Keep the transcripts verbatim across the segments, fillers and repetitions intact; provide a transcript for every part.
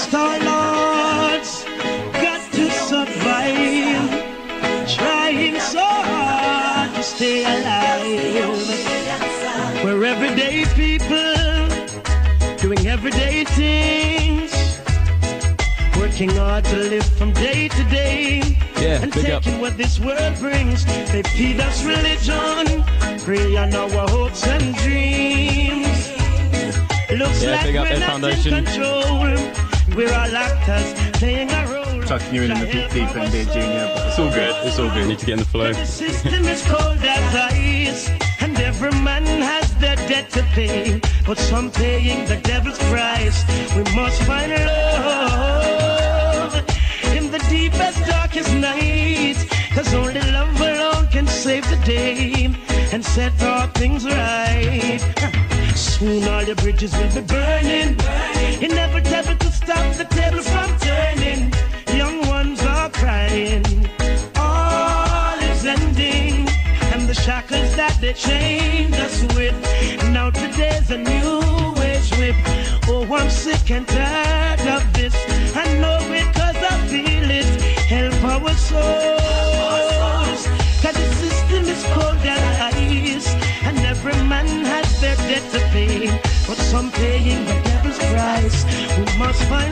Star Lords got to survive, trying so hard to stay alive. We're everyday people doing everyday things, working hard to live from day to day, yeah, and taking up what this world brings. They feed us religion, prey on our hopes and dreams. Looks yeah, like big up we're their not foundation. in control. We're all actors playing a role. Chucking you in the deep, deep end there, Junior, but it's all good. It's all good. Need to get in the flow. The system is cold as ice, and every man has their debt to pay, but some paying the devil's price. We must find love in the deepest, darkest night, cause only love alone can save the day and set all things right. Soon all the bridges will be burning, inevitable to stop the table from turning. Young ones are crying, all is ending, and the shackles that they chained us with, now today's a new age whip. Oh, I'm sick and tired of this, I know it cause I feel it. Help our souls, cause the system is cold as ice, and every man has their debt to pay, but some paying the devil's price. We must find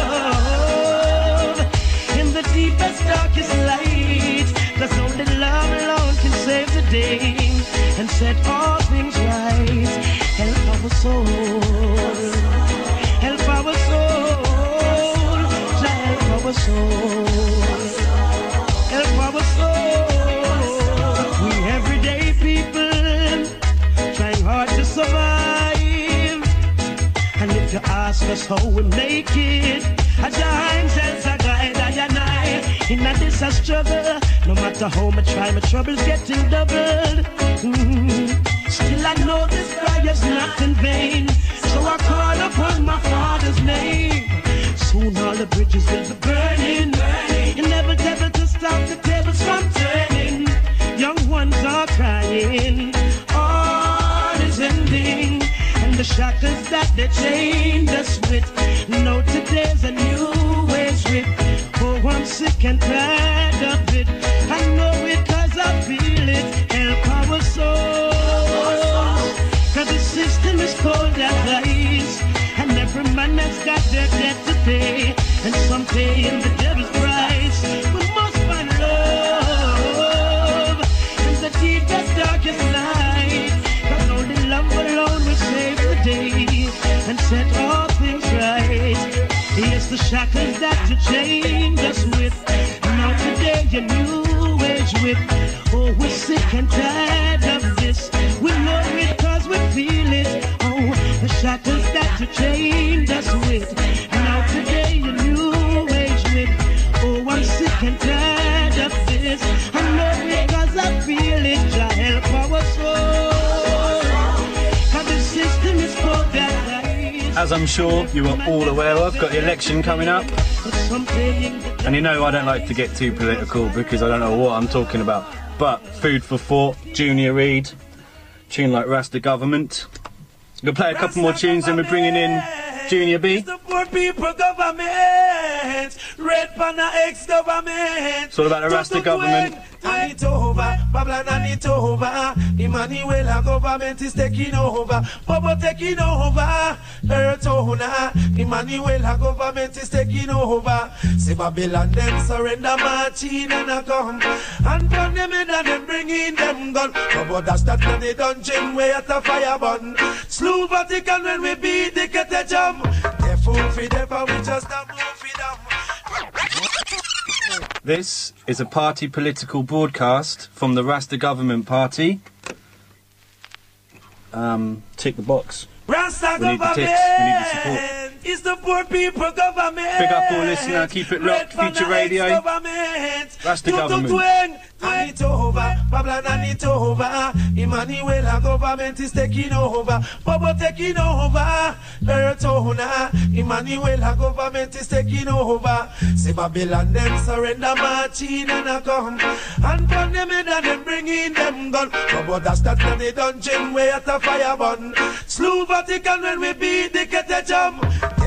love in the deepest, darkest light, cause only love alone can save the day and set all things right. Help our soul, help our soul, help our soul, help our soul. We everyday people trying hard to survive, and if you ask us how we make it, a giant sense of guide I and I. In a this a struggle, no matter how much try, my trouble's getting doubled. Mm-hmm. Still I know this fire's not in vain, so I call upon my Father's name. Soon all the bridges will be burning, burning. Inevitable to stop the tables from turning. Young ones are crying, all is ending, and the shackles that they chained us with, now today's a new age whip. Oh, I'm sick and tired of it, I know it cause I feel it. Help our souls, cause the system is cold as ice, and every man has got their debt to pay, and some paying the devil's price. We must find love in the deepest, darkest night, cause only love alone will save the day and set all things right. Yes, the shackles that you chained us with, now today your new age whip. Oh, we're sick and tired of this, we know it cause we feel it. Oh, the shackles that you chained us with, now today your new age whip. Oh, I'm sick and tired of this, I know it cause I feel it. Jah help our soul, cause the system is cold that ice. As I'm sure you are all aware of, got the election coming up, and you know I don't like to get too political because I don't know what I'm talking about, but food for thought, Junior Reid, tune like Rasta Government. We'll play a couple more tunes, then we're bringing in Junior B. It's all about the Rasta Government. And it over, Babylon and it over. Emmanuel government is taking over. Bobo taking over. Earth owner. Emmanuel government is taking over. Say Babylon them surrender marching and a come. And burn them in and them bringing them gun. Bobo dash that in the dungeon where at the fire burn. Slew Vatican when we beat the catechism. They fool for them and we just a move for them. This is a party political broadcast from the Rasta Government Party. Um, tick the box. Rasta we need the ticks, we need the support. It's the poor people government. Big up all listener, keep it locked, Future Radio. Rasta Government. And it over, Babylon and it over. Emmanuel government is taking over. Bobo taking over. Earth owner. Emmanuel government is taking over. Say Babylon them surrender marching and a come. And burn them in and them bringing them gun. Bobo dash that in the dungeon where at the fire burn. Slew Vatican when we beat the catechism. They fool for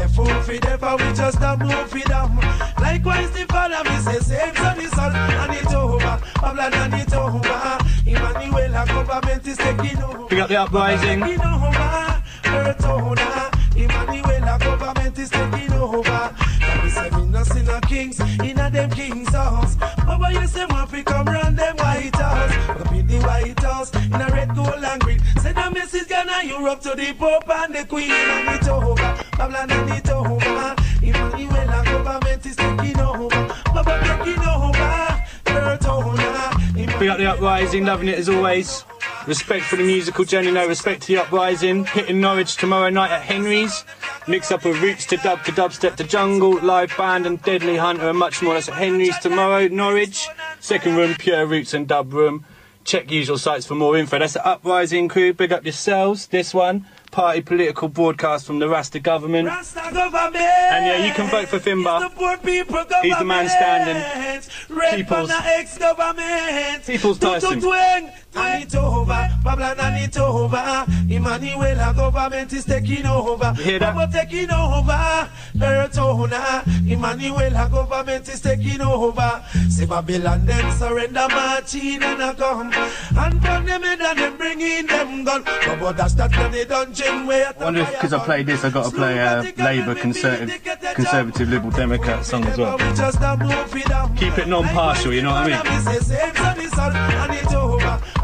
for them, for we just a move for them. Likewise the Father, me say same to the Son, and it over, Babylon and it over. Emmanuel, our government is taking over. Pick up the uprising. Taking over, earth owner. Emmanuel, our government is taking over. And we say me no see no kings in a them kings house. But when you say want to come round them White House, up in the White House in a red, gold and green. Say the message Ghana, Europe to the Pope and the Queen. And it over, Babylon and it over. Emmanuel, our government is taking over. Baba taking over, earth owner. Pick up the uprising, loving it as always. Respect for the musical journey, no respect to the uprising. Hitting Norwich tomorrow night at Henry's. Mix up of roots to dub to dubstep to jungle, live band and Deadly Hunter and much more. That's at Henry's tomorrow, Norwich. Second room, pure roots and dub room. Check usual sites for more info. That's the uprising crew. Big up yourselves. This one, party political broadcast from the Rasta government. Rasta government. And yeah, you can vote for Fimba. He's the man standing. People's, People's Tyson. And it over, Babylon and it over. Emmanuel, our government is taking over. You hear that? Baba taking over, earth owner. Emmanuel, our government is taking over. Say Babylon, them surrender marching and a come. And burn them in and them bringing them gun. But that's that when they dungeon way at the I wonder if because I played this, I've got to play a Labour Conservative, Conservative Liberal Democrat song as well. Keep it non-partial, you know what I mean?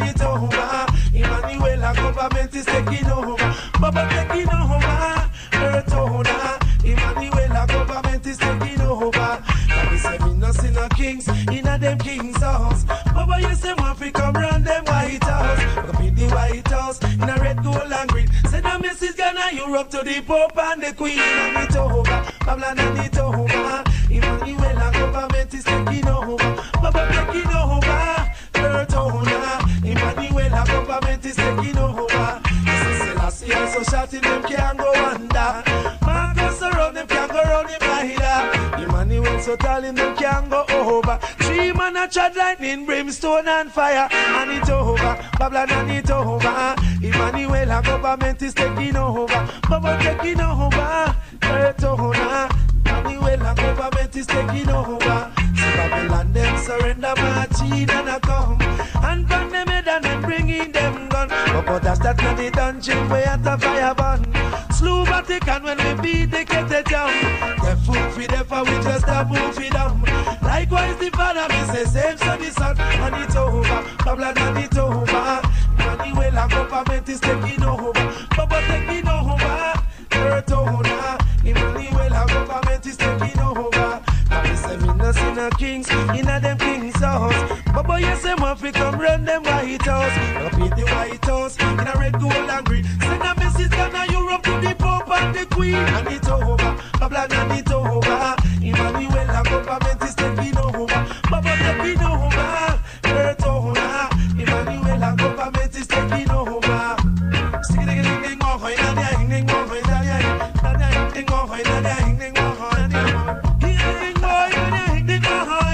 Emmanuel, our government is taking over. Baba taking over, earth owner. Emmanuel, our government is taking over. And we say me no see no kings in a them kings house. Baba you say want to come round them White House. Up in the White House in a red, gold and green. Say the message Ghana, Europe to the Pope and the Queen. And it over, Babylon and it over. Emmanuel, our government is taking over. Baba taking over, earth owner. Emmanuel, our government is taking over. This is Selassie, so shouting them can't go under. Marcus around them can't go round him either. Emmanuel so telling them can't go over. Three man a chat lightning, brimstone and fire. And it over, Babylon and it over. Emmanuel, our government is taking over. Baba taking over, earth owner. Emmanuel, our government is taking over. So Babylon them surrender marching and a come. And burn them head and them bringing them gun. But that's that not the dungeon way at the fire burn. Slew Vatican when we beat the kettle down. The food for them for we just a move for them. Likewise the Father me say same son the Son. And it's over, Babylon and it's over. Emmanuel our government is taking over. Baba taking over, earth owner. Emmanuel our government is taking over. And we say me no see no kings in a them kings house. Baba you say want to come run them White House. Up in the White House in a red, gold and green. Send a message Ghana, Europe to the Pope and the Queen. And it's over, Babylon and it's over. Emmanuel our government is taking over. Baba taking over, earth owner. Emmanuel our government is taking over. Stick it in the go hoy na dia hing go hoy na dia na dia hing go hoy na dia hing go hoy na dia. Hing go hoy na dia hing go hoy.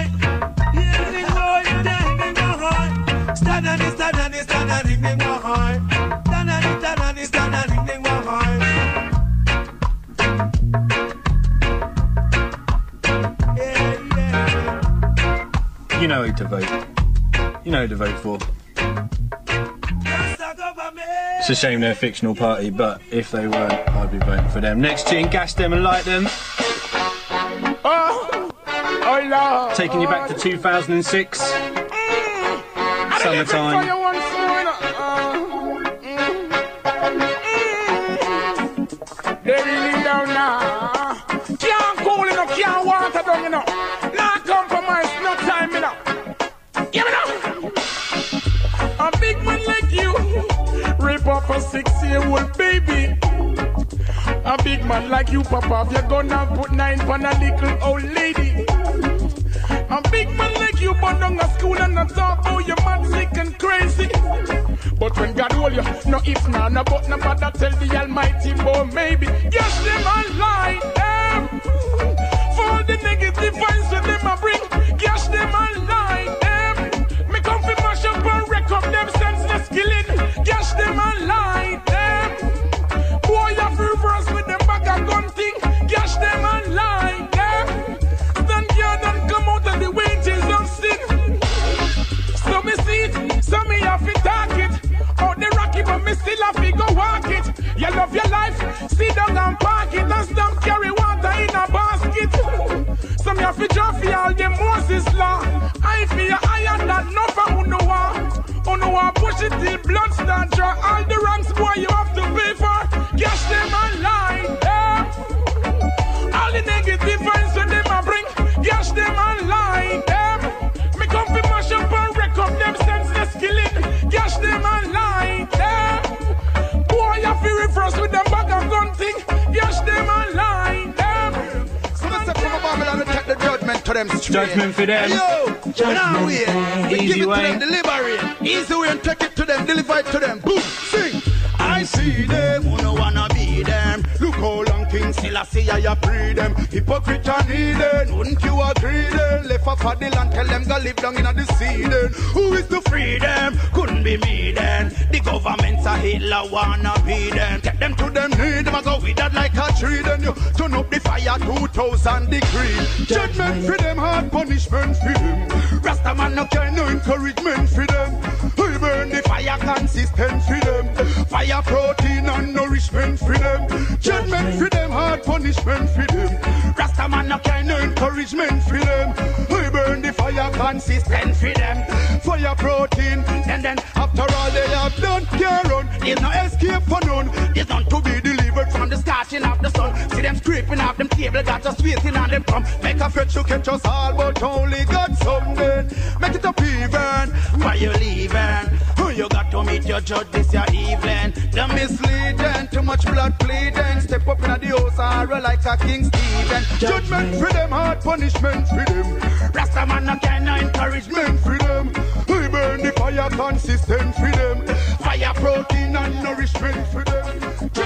Hing go hoy na dia hing go hoy. Stand and stand and stand and hing go hoy. Stand and stand and stand and hing go hoy. Yeah, yeah. You know who to vote. You know who to vote for. It's a shame they're a fictional party, but if they weren't, I'd be voting for them. Next tune, Gas Them and Light Them. Oh, oh Lord. Taking you back to two thousand six. Mm. Summertime. They really down now. Can't cool enough, can't water down, you know. Not compromise, no time, you know. Give me now. A big man like you, rape up a six-year-old baby. A big man like you, Papa, you're gonna put nine on a little old lady. A big man like you, but down a school and not talk about your man sick and crazy. But when God hold you, no if, no, no, but no matter, tell the Almighty, boy, maybe. Yes, them a lie, them. For the negative vibes that them a bring, yes, them a lie, them. Me come fi mash up and wreck up them senseless killing, yes, them a lie, them. Boy, you reverse with them bag a gun thing, yes, love your life. Sit down and park it and stop carry water in a basket. Some have to draw for all the Moses law. I fear iron that no for who know what. Who know what push it till blood start draw. All the ranks boy you have to pay for. Cash them online. Yeah. All the negative vibes when them a bring. Cash them online. Yeah. Me come fi mash up and wreck up them senseless killing. Cash them online. Yeah. Boy you fi reverse with them bag of gun thing. Cash them online. Yeah. So let's take from a Babylon and take the judgment to them straight. Judgment for them. Yo, now we we Easy give it way. to them, deliver it. Easy way and take it to them, deliver it to them. Boom, sing. I see them, who no wanna be them. Look how long King Selassie I pray them. Hypocrite and heathen, wouldn't you agree then? Left off of the land, tell them go live down in the sea then. Who is to free them? Couldn't be me then. The government's a Hitler wanna be them. Take them to them need them, I go with that like a tree then. You turn up the fire two thousand degree. Judgment for them, hard punishment for them. Rastaman no care, no encouragement for them. We burn the fire consistent for them. Fire protein and nourishment for them. Judgment for them, hard punishment for them. Rastaman no care, no encouragement for them. We burn the fire consistent for them. Fire protein, and then after all they have done, can't run. There's no escape for none. There's none to be delivered from the scorching of the sun. See them scraping off them table, got us waiting on them come. Make a fetch to catch us all, but only got something. Make it up even. Why you leaving? Who you got to meet your judge this your evening? The misleading, too much blood bleeding. Step up in the house and roll like a King Stephen. Judgment for them, hard punishment for them. Rastaman no care, no encouragement for them. We burn the fire consistent for them. Fire protein and nourishment for them.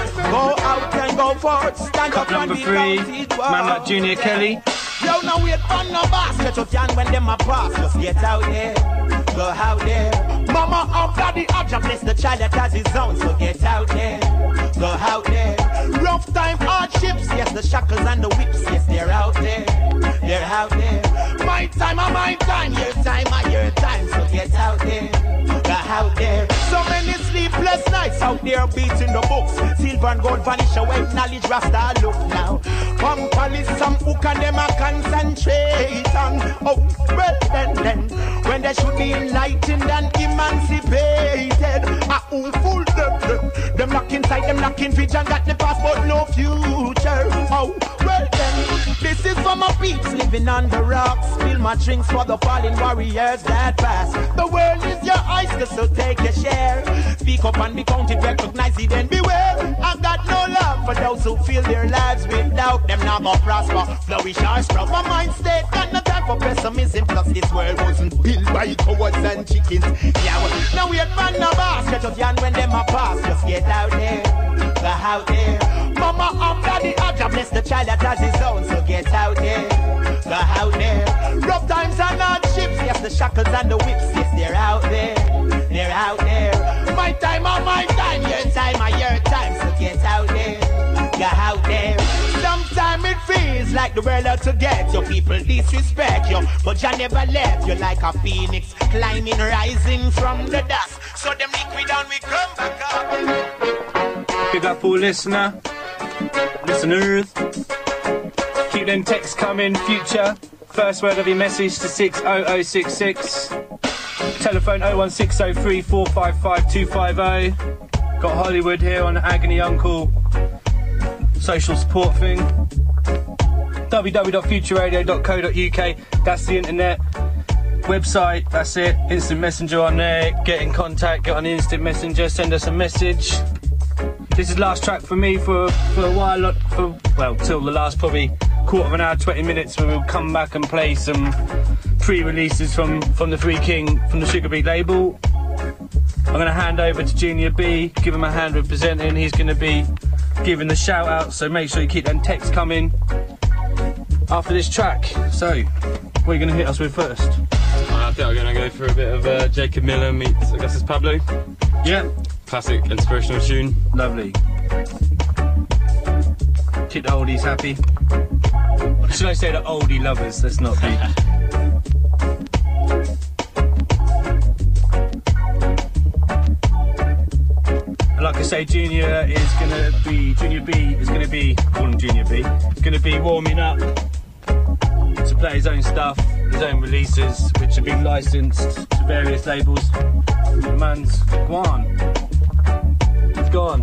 Go out and go forth, stand up Number and be three, counted. man like Junior Kelly. Yo, now wait for no basket of yan when them a pass. Just get out there, go out there. Mama and daddy have just bless the child that has his own. So get out there, go out there. Rough time, hardships, yes, the shackles and the whips, yes, they're out there, they're out there. My time, and my time, your time, and your time. So get out there, go out there. So many sleepless nights out there beating the books. Silver and gold vanish away, knowledge rasta look now. Come police some hook and them a concentrate on. Oh, well then, then, when they should be enlightened and emancipated. Ah, who fool them, them? Them lock inside, them lock in vision, got the past but no future. Oh, well then, this is for my peeps living on the rocks. Spill my drinks for the fallen warriors that pass. The world is your oyster, so take your share. Speak up and be counted, recognize it and beware. I got no love for those who feel their lives without them not gonna prosper, flourish or sprout. My mind state got no time for pessimism. Plus this world wasn't built by cowards and chickens. Yeah, well, now we had man no basket of yan when them a pass. Just get out there, go out there. Mama and daddy have to bless the child that has his own. So get out there, go out there. Rough times and hardships, yes, the shackles and the whips, yes, they're out there, they're out there. My time and my time, your time and your time. So get out there, go out there. Sometimes it feels like the world out to get you. People disrespect you, but you never left. You're like a phoenix climbing, rising from the dust. So them liquid down, we come back up. Big up all listener, listeners. Keep them texts coming. Future first word of your message to six oh oh six six. Telephone oh one six oh three four five five two five oh. Got Hollywood here on the Agony Uncle social support thing. w w w dot future radio dot co dot u k. That's the internet website. That's it. Instant messenger on there. Get in contact. Get on instant messenger. Send us a message. This is the last track for me for for a while. For well, till the last probably quarter of an hour, twenty minutes, where we'll come back and play some pre-releases from from the Free King from the Sugar Beat label. I'm going to hand over to Junior B, give him a hand with presenting. He's going to be giving the shout out, so make sure you keep them texts coming after this track. So, what are you going to hit us with first? I think I'm going to go for a bit of uh, Jacob Miller meets Augustus Pablo. Yeah. Classic inspirational tune. Lovely. Keep the oldies happy. Should I say the oldie lovers? Let's not be. Like I say Junior is going to be, Junior B is going to be, call him Junior B, going to be warming up to play his own stuff, his own releases, which have been licensed to various labels. The man's gone. He's gone.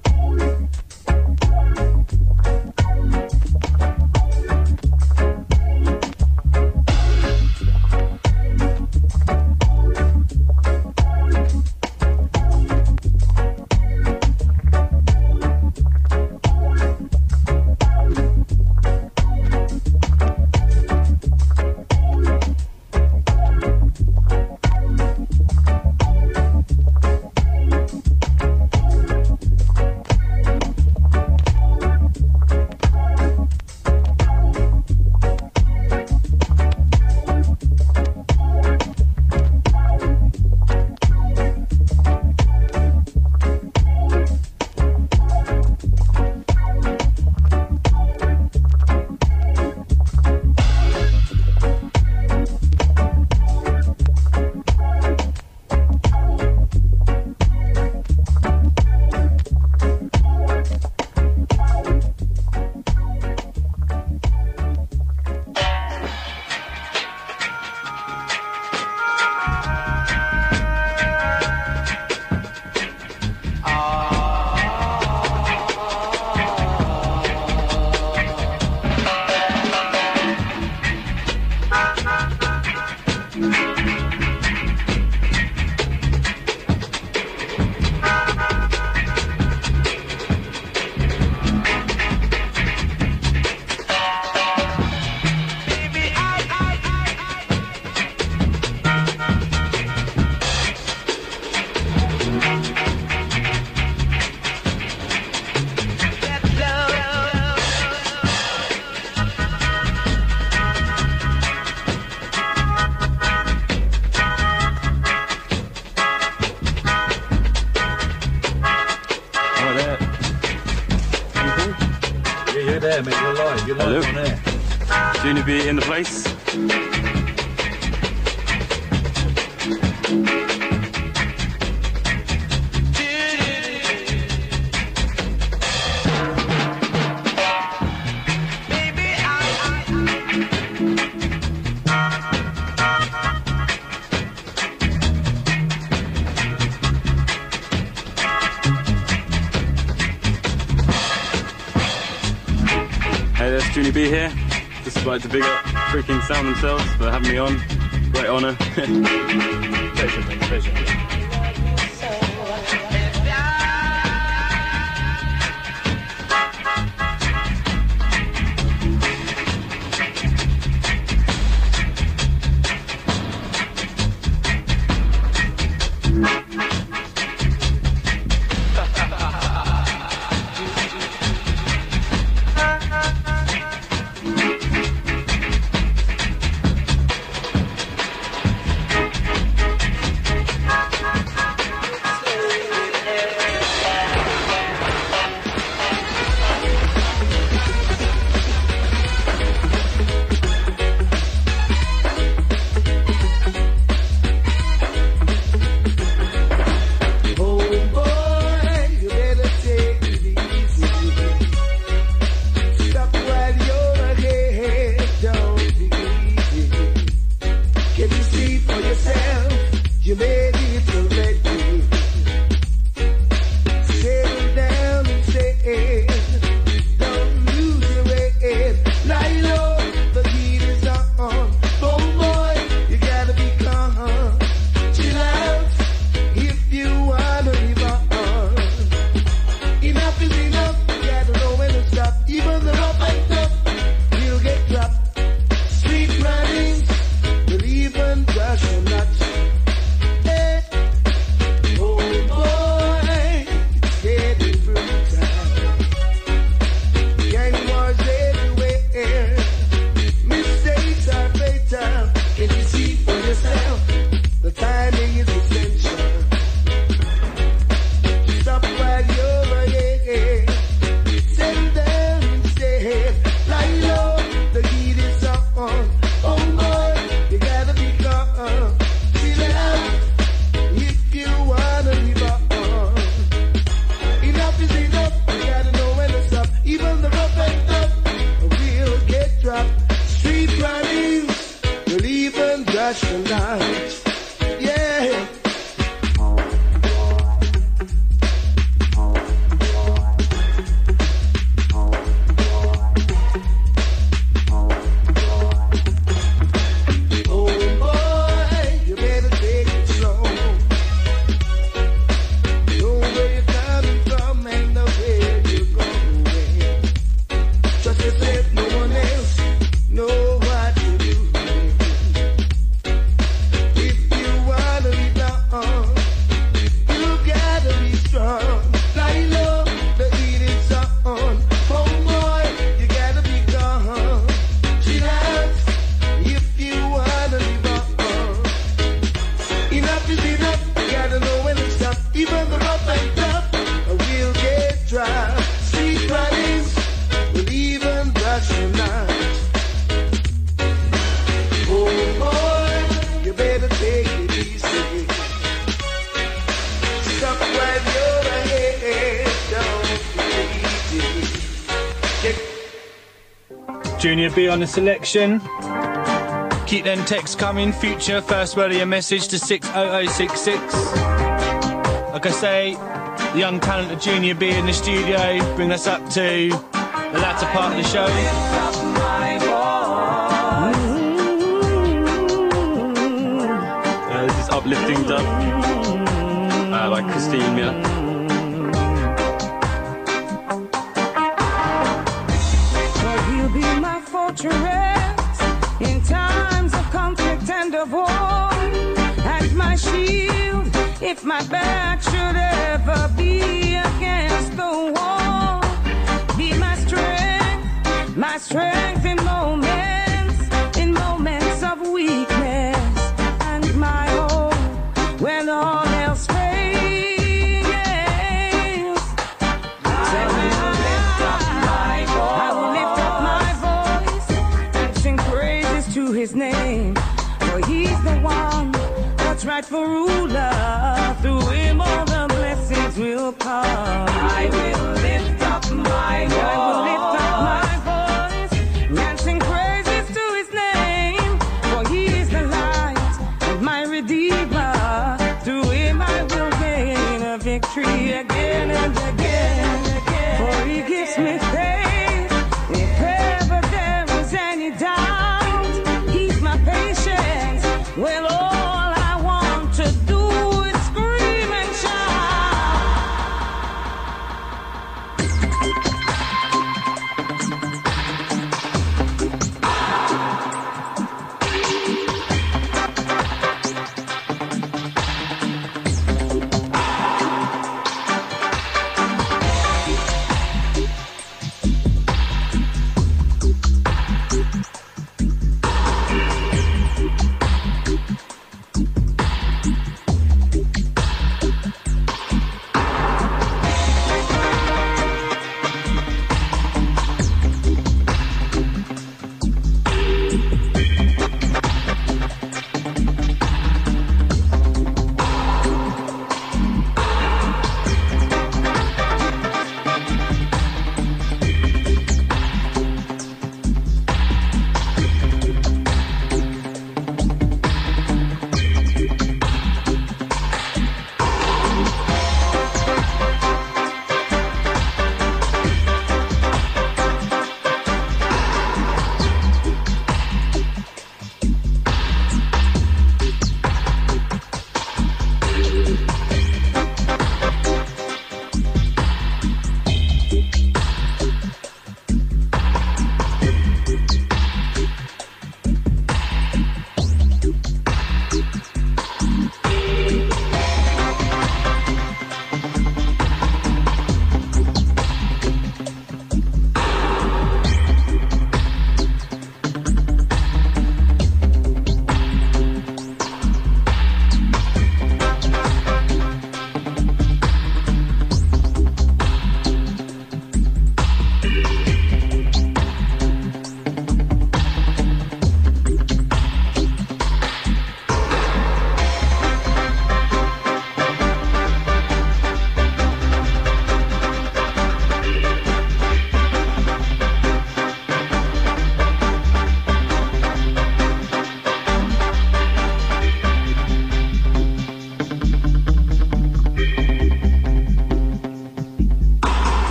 There, mate, you're live. You're live on air. Junior B in the place. Hey, there's Junior B here. Just like to big up freaking Sound themselves for having me on. Great honour. Pleasure, mate. Pleasure. international. Oh boy, you better take it easy. Stop right your head, don't be easy. Junior B on the selection. Keep them texts coming. Future first word of your message to six oh oh six six. Like I say, the young talent of Junior B in the studio bring us up to the latter part of the show. Uh, this is Uplifting Dub uh, by Christine Miller. You'll be my fortress in times of conflict and of war, and my shield if my back should ever be against the wall. Be my strength, my strength in moments, in moments of weakness, and my hope when all else fails. I will lift up my voice, I will lift up my voice and sing praises to his name, for he's the one that's rightful ruler. Through him all the blessings will come. I will lift up my voice, I will lift up my voice and sing praises to his name, for he is the light of my redeemer. Through him I will gain a victory again and again, again. For he gives me faith if ever there is any doubt. He's my patience. Well, all I want to do is scream and shout.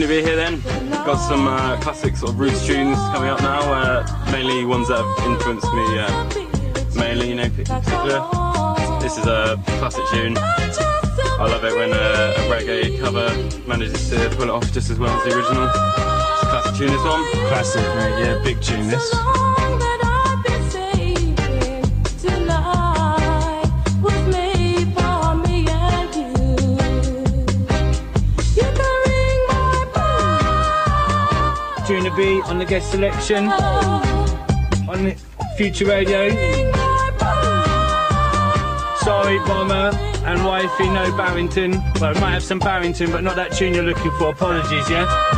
Junior B here then. Got some uh, classic sort of roots tunes coming up now, uh, mainly ones that have influenced me, uh, mainly, you know, in particular. This is a classic tune. I love it when a, a reggae cover manages to pull it off just as well as the original. It's a classic tune, this one. Classic, mate, yeah, big tune this. Junior B on the guest selection on the Future Radio. Sorry, Bomber and Wifey, no Barrington. Well, we might have some Barrington, but not that tune you're looking for. Apologies, yeah?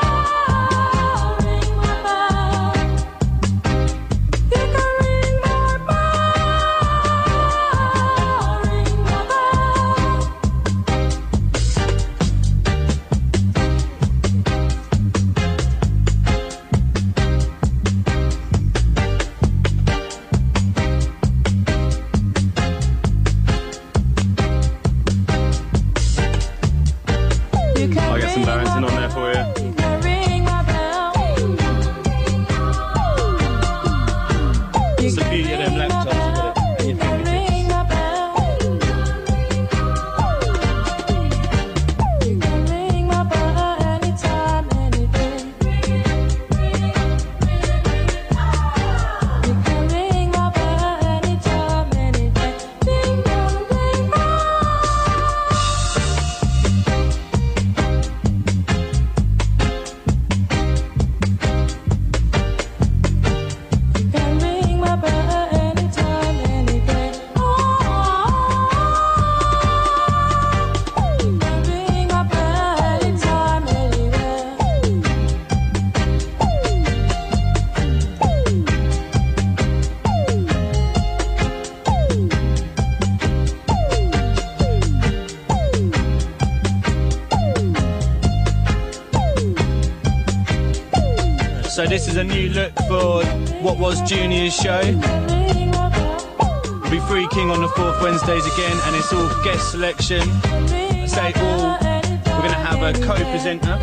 So this is a new look for what was Junior's show. We'll be Free King on the fourth Wednesdays again, and it's all guest selection. I say all, we're going to have a co-presenter.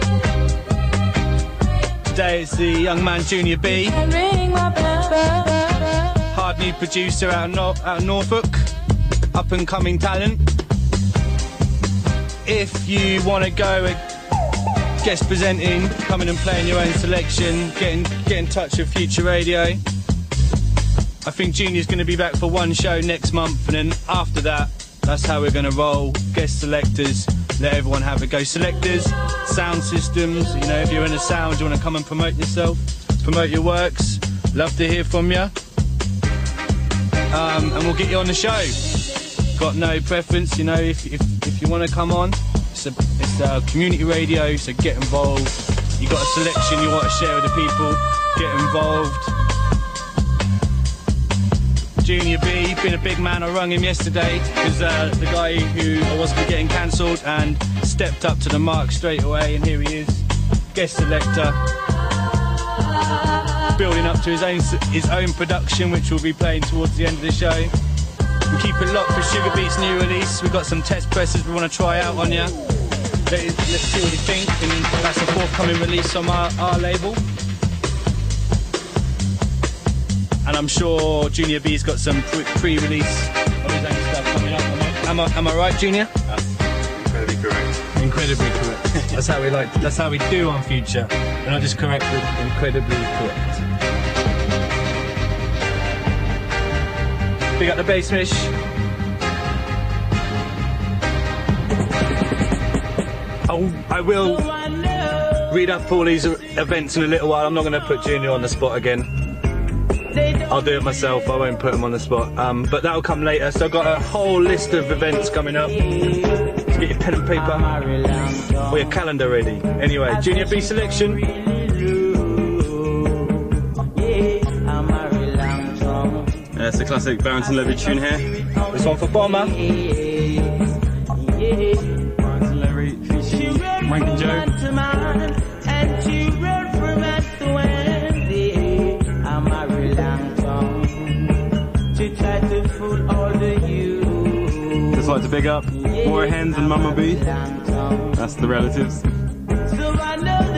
Today it's the young man Junior B. Hard new producer out of, Nor out of Norfolk. Up and coming talent. If you want to go guest presenting, coming and playing your own selection, get in, get in touch with Future Radio. I think Junior's going to be back for one show next month, and then after that, that's how we're going to roll. Guest selectors, let everyone have a go. Selectors, sound systems, you know, if you're in a sound, you want to come and promote yourself, promote your works, love to hear from you. Um, and we'll get you on the show. Got no preference, you know, if, if, if you want to come on. It's a, it's a community radio, so get involved. You got a selection you want to share with the people, get involved. Junior B, been a big man. I rung him yesterday because uh, the guy who was getting cancelled and stepped up to the mark straight away, and here he is, guest selector, building up to his own his own production, which we'll be playing towards the end of the show. We keep it locked for Sugar Beat's new release. We've got some test presses we want to try out on you. Let, let's see what you think, and that's a forthcoming release on our, our label. And I'm sure Junior B's got some pre-release of his own stuff coming up. Am I, am I right, Junior? That's incredibly correct. Incredibly correct. That's how we like. That's how we do on Future. We're not just correct, we're incredibly correct. Big up the bass, Mish. Oh, I will read up all these events in a little while. I'm not going to put Junior on the spot again. I'll do it myself. I won't put him on the spot. Um, but that'll come later. So I've got a whole list of events coming up. Let's get your pen and paper or your calendar ready. Anyway, Junior B selection. Yeah, it's a classic Barrington Levy tune here. This one for Bomber. Barrington Levy, Rankin Joe. Just like to big up Warren Hens and Mama B. That's the relatives.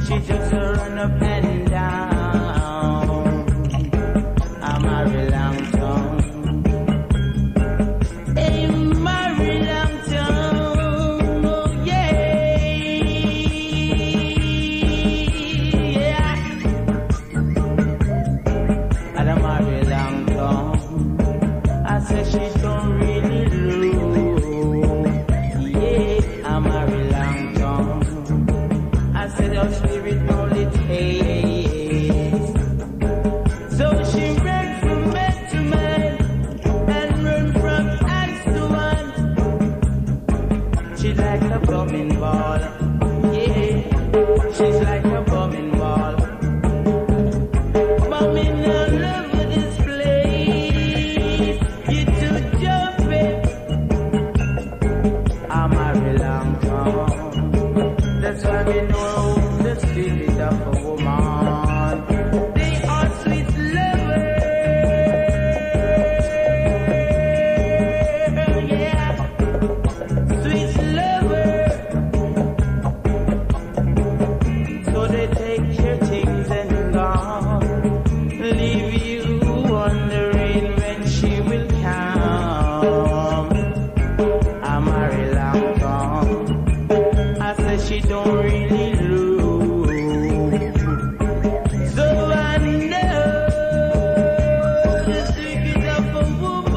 She just run up and down. I'm Mary Longton. Hey, Mary Longton. Oh, yeah. Yeah. And I'm Mary Longton. I said she don't really lose. Yeah, I'm Mary Longton. I said your spirit only takes. So she ran from man to man and ran from hands to hand. She's like a bombing ball. Yeah, she's like a bombing ball. Bombing all over this place. You too jumping. I'm Mary Longton. That's why we know the spirit of a woman. They are sweet lovers, yeah, sweet lovers. So they take your things and gone, leave you wondering when she will come. I'm Mary Longton. I said she don't really lose. So I know the secret of a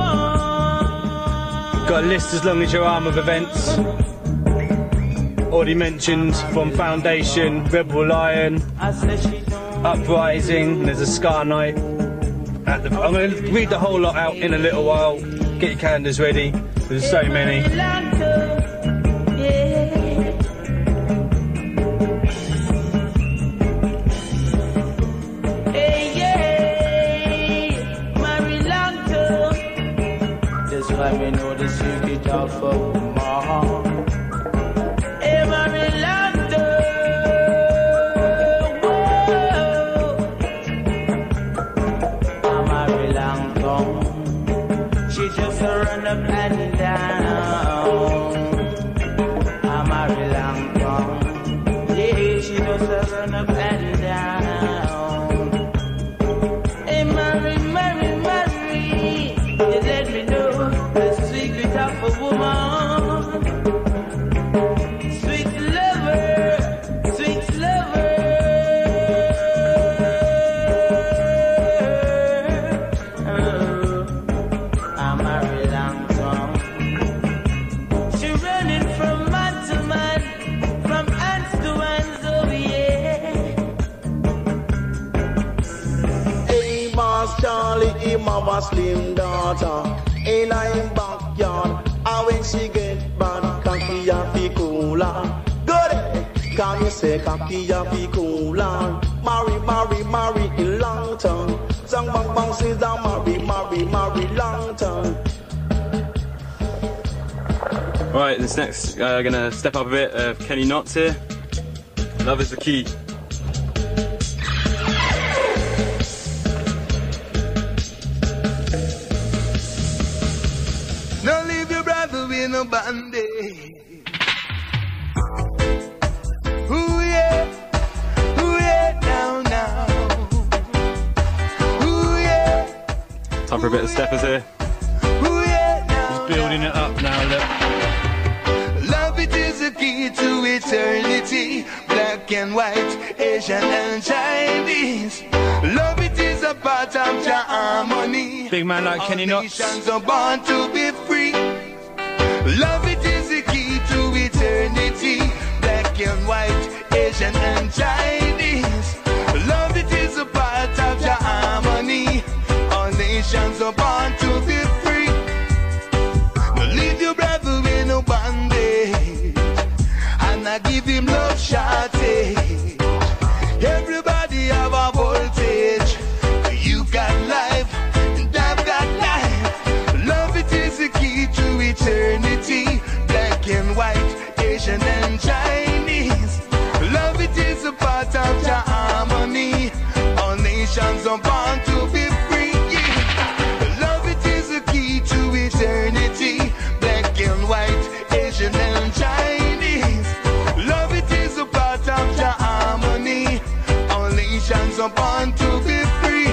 woman. Got a list as long as your arm of events. Already mentioned from Foundation, Rebel Lion, I said she don't Uprising, there's a Scar Night. At the, I'm going to read the whole lot out in a little while. Get your calendars ready. There's so many. That's why we know the secret of a woman. Hey, Mary Longton, whoa. I'm Mary Longton. She just run up and down. I'm Mary Longton. Yeah, she just run up and down. Hey, Mary, Mary, Mary, you let me know the secret of a woman. Sweet lover, sweet lover. Oh, I'm Mary Longton. She running from man to man, from hands to hands, oh yeah. Hey, Boss Charlie, him have a slim daughter in him backyard. And when she get bad, cocky a fi cooler. Good, can you say cocky a fi cooler? Marry, marry, marry in Longton. Zang bang bang says that marry, marry, marry Longton. Right, this next, uh, gonna step up a bit of Kenny Knotts here. Love is the key. Now leave your brother with no band-aid. Ooh yeah, ooh yeah, now now. Ooh yeah. Time for a bit of steppers here. Ooh yeah, now. He's building it up now, look. Love it is the key to eternity. Black and white, Asian and Chinese. Love it is a part of your harmony. Big man like Kenny All Knotts. nations are born to be free. Love it is the key to eternity. Black and white, Asian and Chinese. Love it is a part of your harmony. All nations are born to be free. Now leave your brother with no band-aid, and I give him love shortage. Everybody have a voltage. You got life, and I've got life. Love it is the key to eternity. Black and white, Asian and Chinese. Love it is a part of your harmony. All nations are born to be free. Yeah. Love it is the key to eternity. Black and white, Asian and Chinese. Love it is a part of your harmony. nations are born to be free.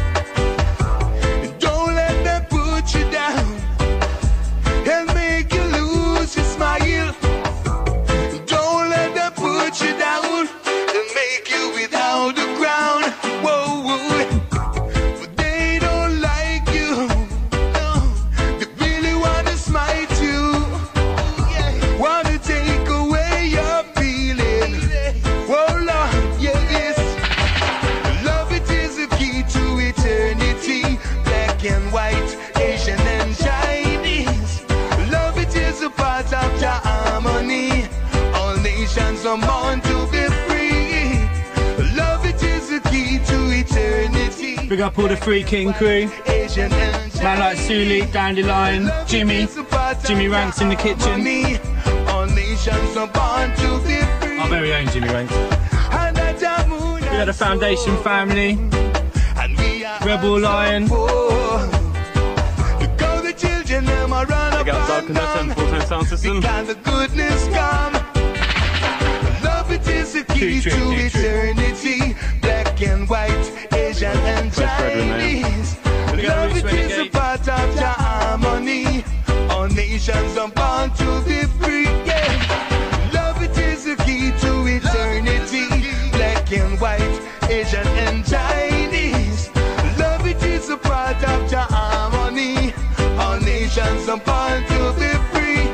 Don't let them put you down and make you lose your smile. Don't let them put you down and make you without the ground. Whoa, whoa. But they don't like you. No, they really want to smite you. Want to take away your feeling. Whoa, Lord, yes. Love it is the key to eternity. Black and white, Asian and Chinese. Love it is a part of the harmony. All nations are born to be free. Love it is the key to eternity. Big up all the Free King crew. Asian and Man like Suli, Dandelion, Jimmy, Jimmy Ranks in the kitchen. All nations are born to be free. Our very own Jimmy Ranks. We got a Foundation family. Rebel Lion. Look how the children them are run Big up Dark and Ten full-time sound system. Because the goodness come. Love it is the key True, to true, true, true. eternity. Black and white, Asian and Chinese. Love it is a part of the harmony. All nations are born to be free. Yeah. Love it is the key to eternity. Black and white, Asian and Chinese. Love it is a part of the harmony. All nations are born to be free.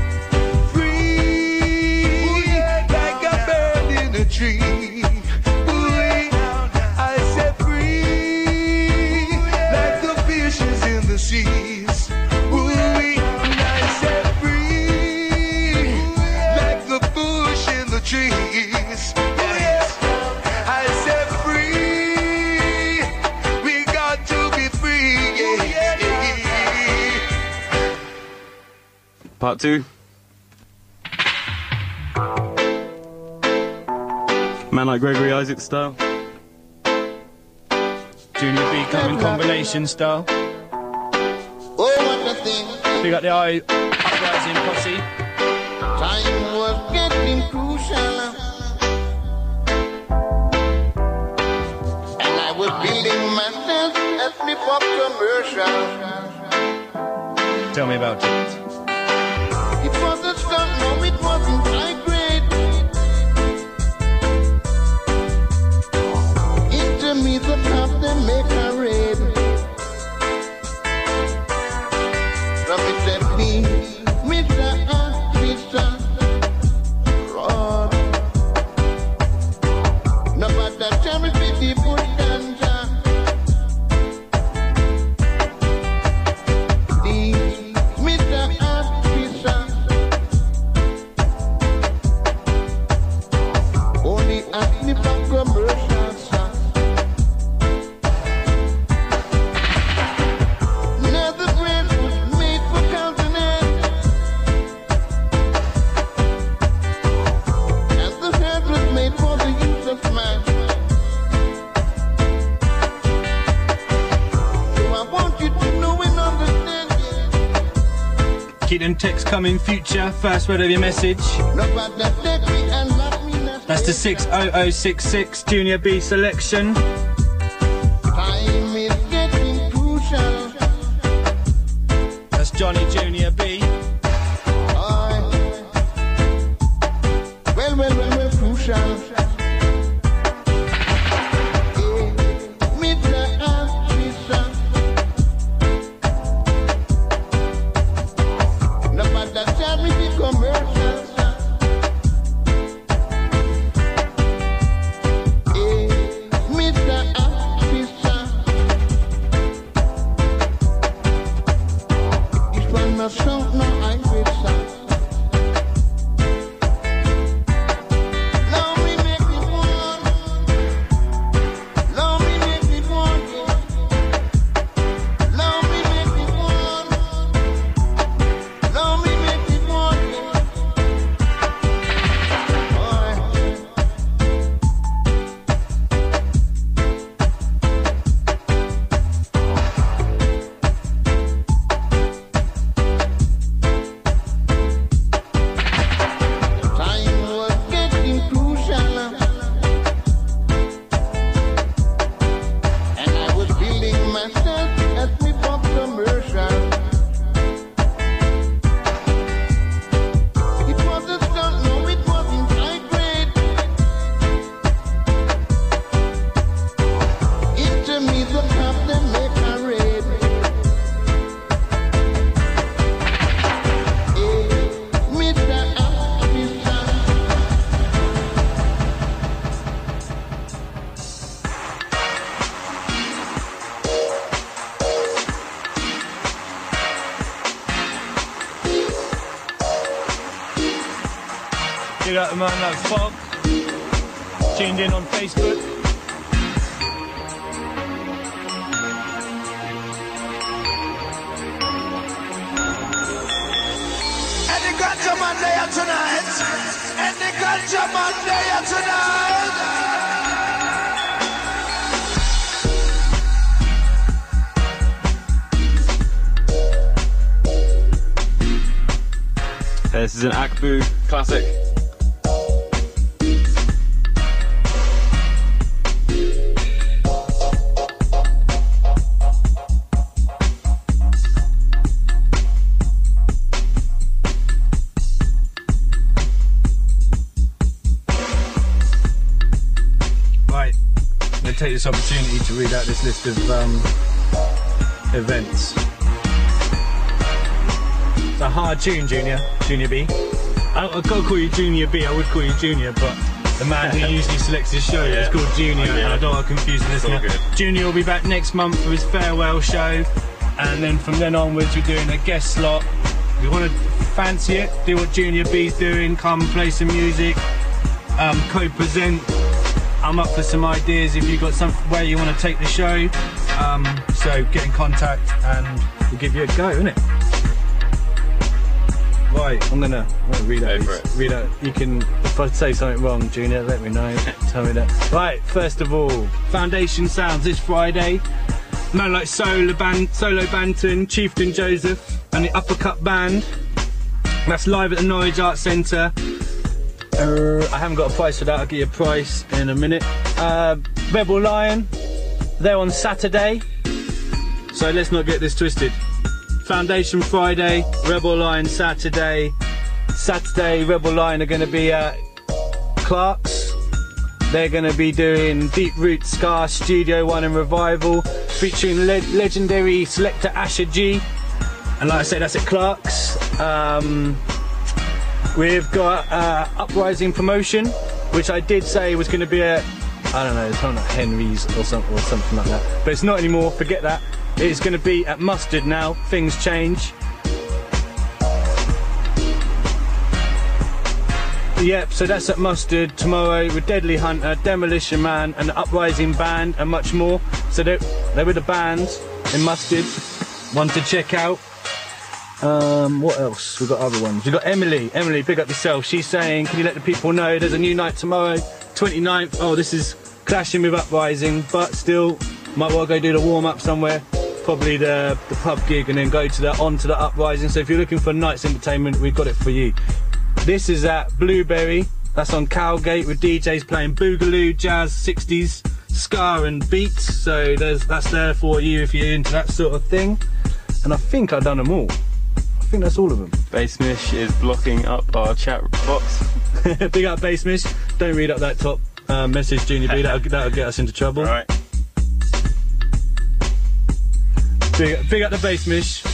Free, like a bird in a tree. Ooh, I said free, like the fishes in the seas. Ooh, I said free, like the bush in the trees. Yes, I said free, we got to be free. Yeah, yeah. Part two. Man like Gregory Isaac style. Junior B coming combination style. Oh, what a thing. We got the I Uprising posse. Time was getting crucial, and I was building myself a flip-up commercial. Tell me about it. It was a stunt, no, it wasn't high grade. Into me the top, they make a raid. From it said, please, Mister Mister Rod. No matter tell me people ganja. Please, Mister Mister only ask me for commercials. Now the bread was made for countenance, and the head was made for the use of man. So I want you to know and understand, yeah. Keep them texts coming, future. First word of your message. Nobody take me and lock me not That's the six oh oh six six Junior B selection. Time is getting crucial. That's Johnny Junior B. Aye. Well, well, well, well, crucial. Eh, Mister Mister Nobody tell me the commercials. Eh, Mister Mister This one no sound, no I will sound. Now we make out to man like Fog. Tuned in on Facebook. Any ganja man there tonight? Any ganja man there tonight? This is an Akbu classic. Right, I'm going to take this opportunity to read out this list of um, events. It's a hard tune, Junior, Junior B. I, I've got to call you Junior B, I would call you Junior, but the man who usually selects his show Yeah. is called Junior, Oh, yeah. and I don't want to confuse the It's all listener. good. Junior will be back next month for his farewell show, and then from then onwards we're doing a guest slot. If you want to fancy it, do what Junior B's doing, come play some music, um, co-present. I'm up for some ideas if you've got some way you want to take the show. Um, so get in contact and we'll give you a go, innit? Right, I'm gonna, I'm gonna read out. Go for these- it. Read out. You can, if I say something wrong, Junior, let me know. Tell me that. Right, first of all, Foundation Sounds this Friday. Man like Solo Ban, Solo Banton, Chieftain Joseph, and the Uppercut Band. That's live at the Norwich Arts Centre. Uh, I haven't got a price for that. I'll get you a price in a minute. Uh, Rebel Lion, they're on Saturday. So let's not get this twisted. Foundation Friday, Rebel Lion Saturday. Saturday, Rebel Lion are going to be at Clark's. They're going to be doing Deep Root Ska Studio One and Revival, featuring le legendary selector Asher G. And like I said, that's at Clark's. Um, we've got uh, Uprising Promotion, which I did say was going to be at, I don't know, it's not like Henry's or, some, or something like that. But it's not anymore, forget that. It's going to be at Mustard now, things change. Yep, so that's at Mustard tomorrow with Deadly Hunter, Demolition Man and the Uprising Band and much more. So they're, they're with the bands in Mustard, one to check out. Um, what else? We've got other ones. We've got Emily. Emily, big up yourself. She's saying, can you let the people know there's a new night tomorrow, twenty-ninth. Oh, this is clashing with Uprising, but still, might well go do the warm-up somewhere. Probably the, the pub gig and then go to the on to the Uprising. So if you're looking for night's entertainment, we've got it for you. This is at Blueberry. That's on Cowgate with D Js playing boogaloo, jazz, sixties, ska and beats. So there's that's there for you if you're into that sort of thing. And I think I've done them all. I think that's all of them. Basemish is blocking up our chat box. Big up Basemish. Don't read up that top uh, message, Junior B. That'll, that'll get us into trouble. All right. Big, big up the Basemish.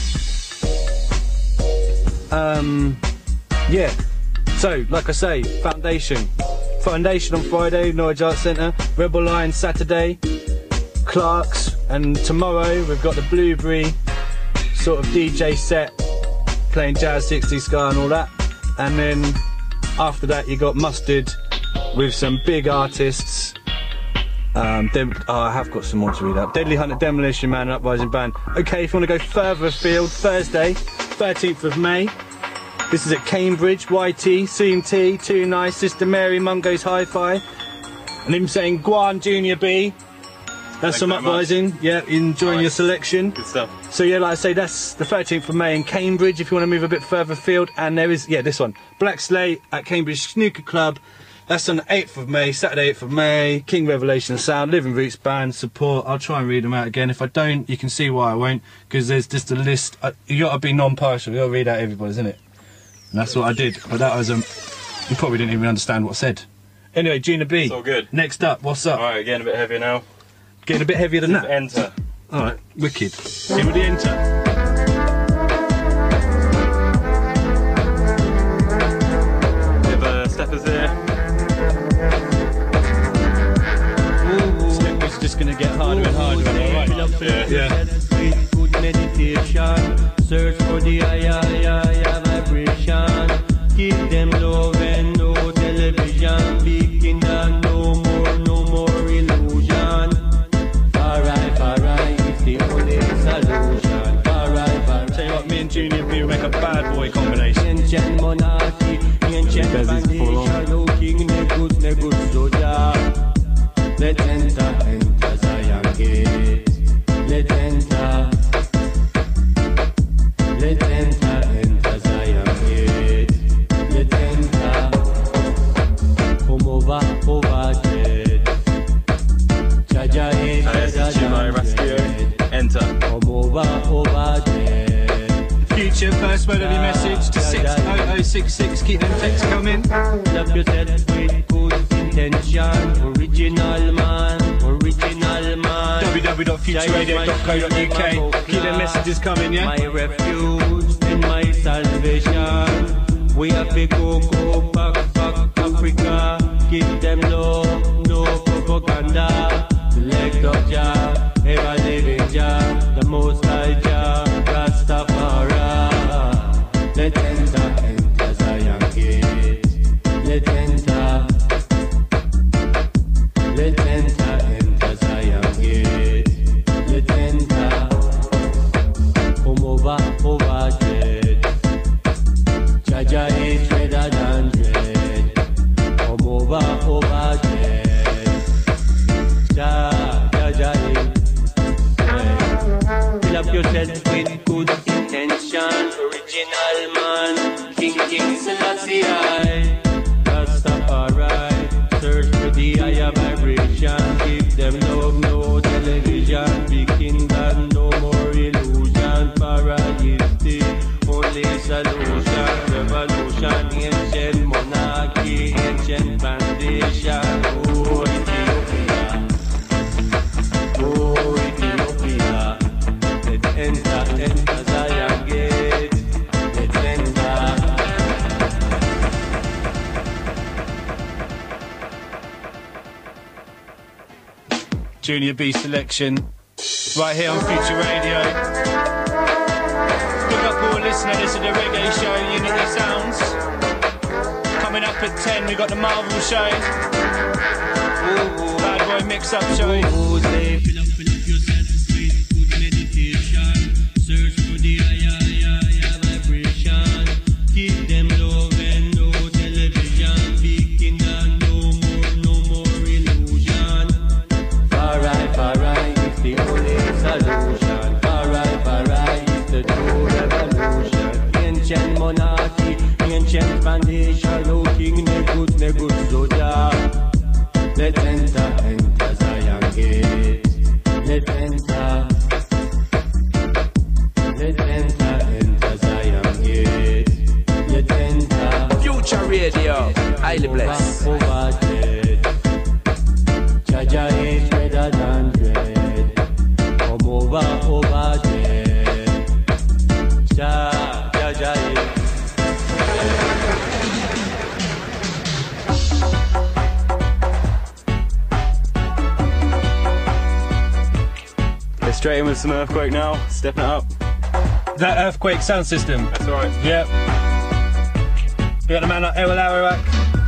Um, yeah. So, like I say, Foundation. Foundation on Friday, Norwich Arts Centre. Rebel Lion Saturday. Clark's. And tomorrow we've got the Blueberry sort of D J set, playing jazz, sixties, ska and all that. And then after that you got Mustard with some big artists. Um, Dem oh, I have got some more to read up. Deadly Hunter, Demolition Man, and Uprising Band. Okay, if you want to go further afield, Thursday, thirteenth of May. This is at Cambridge, Y T, C M T, Too Nice, Sister Mary, Mungo's Hi-Fi. And him saying, Guan Junior B. That's Thanks some very Uprising. much. Yeah, enjoying Nice. your selection. Good stuff. So yeah, like I say, that's the thirteenth of May in Cambridge if you want to move a bit further afield. And there is, yeah, this one. Black Slate at Cambridge Snooker Club. That's on the eighth of May, Saturday eighth of May. King Revelation Sound, Living Roots Band, support. I'll try and read them out again. If I don't, you can see why I won't, because there's just a list. Uh, you got to be non-partial. You got to read out everybody's, isn't it? And that's what I did. But that was, um, you probably didn't even understand what I said. Anyway, Gina B. It's all good. Next up, what's up? All right, getting a bit heavier now. Getting a bit heavier than that. Enter. All right, wicked. In with the Enter. If uh, Steppers here. Stepper's just going to get harder and harder. Right? Yeah. Yeah. Good meditation, search for the higher, higher vibration. Give them love and no tell ancient monarchy, ancient foundation, O King Negus, Negus, Zoja. Let's enter, enter Zion gate. Let's enter. Let's enter, enter Zion gate. Let's enter. Come over, over jet. Jaja is better than rescue. Enter. Come over, over jet. Future, first word of your message to six oh oh six six. Keep them texts coming. Love yourself with good intention. Original man, original man. w w w dot future radio dot co dot u k. Keep them messages coming, yeah? My refuge and my salvation. We have to go, go back, back Africa. Give them love, no propaganda. Select of Jah, ever living Jah, the most high Jah, Rastafari. Let's enter, enter Zion gate. Let's enter. Let's enter, enter Zion gate. Let's enter. Come over, over jet. Jaja is redder than dread. Come over, over jet. Jah, Jaja is red. Fill up yourself with good intention. Original man, King King Selassie I. Rastafari, search for the higher vibration. Give them love, no television. Big kingdom, no more illusion. Paradise, only solution. Revolution, ancient monarchy, ancient foundation. Oh, Ethiopia. Oh, Ethiopia. Let's enter, enter Zion gate. Let's enter. Junior B selection, right here on Future Radio. Look up all listener, this is the reggae show, Unity Sounds. Coming up at ten, we got the Marvel show. Ooh, Bad Boy Mix-Up show. Ooh, they fill up, fill up yourself with good meditation. Search for the higher, higher, higher vibration. Give them love and no television. Big kingdom, no more, no more illusion. Alright, alright, it's the only solution. Alright, alright, it's the true revolution. Ancient monarchy, ancient foundation. Oh, King Negus, Negus, Zoja. Let's enter, enter Zion gate. Let's enter. Let's enter, enter Zion gate. Let's enter. Future Radio, highly blessed. Over jet. Jaja is redder than dread. Come over, over jet. Jah, Jaja is. Let's straight in with some Earthquake now, stepping it up. That Earthquake sound system. That's alright. Yep. We got the man like Errol Arawak.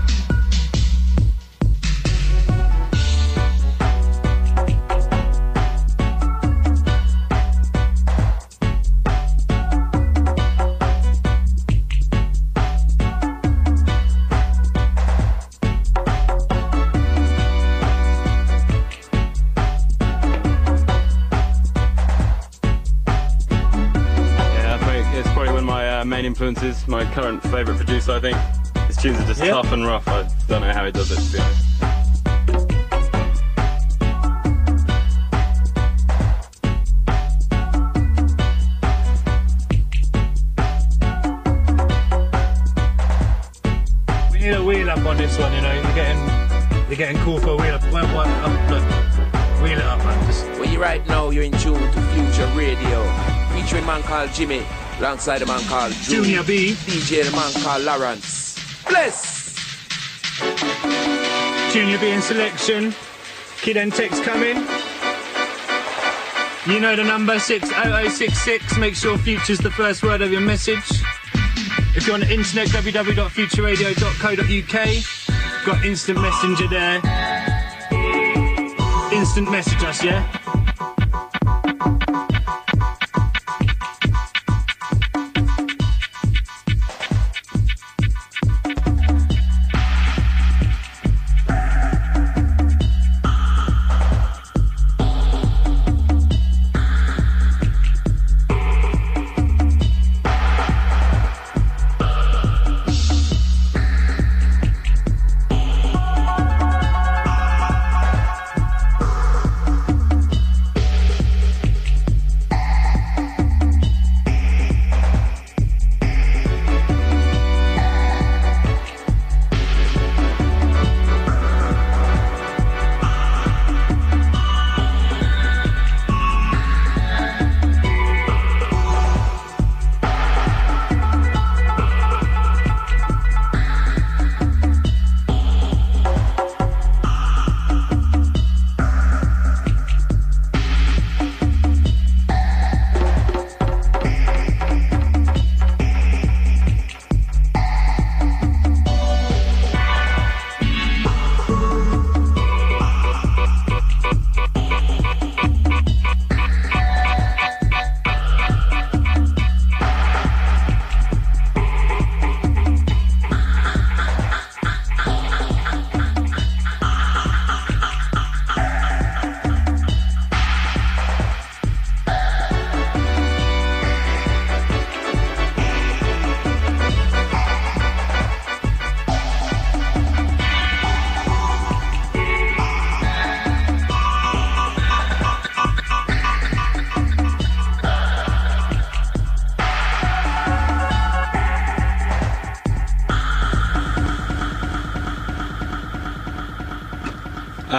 Influences, my current favourite producer, I think. His tunes are just yep. tough and rough. I don't know how he does it, to be honest. We need a wheel up on this one, you know. You're getting, you're getting cool for a wheel up. Well, well, up, look. Wheel it up, man. Just... Well, you right now, you're in tune to Future Radio, featuring a man called Jimmy. Alongside a man called Junior B. D J, the man called Lawrence. Bless! Junior B in selection. Kid and text coming. You know the number, six oh oh six six. Make sure Future's the first word of your message. If you're on the internet, w w w dot future radio dot co dot u k. Got instant messenger there. Instant message us, yeah?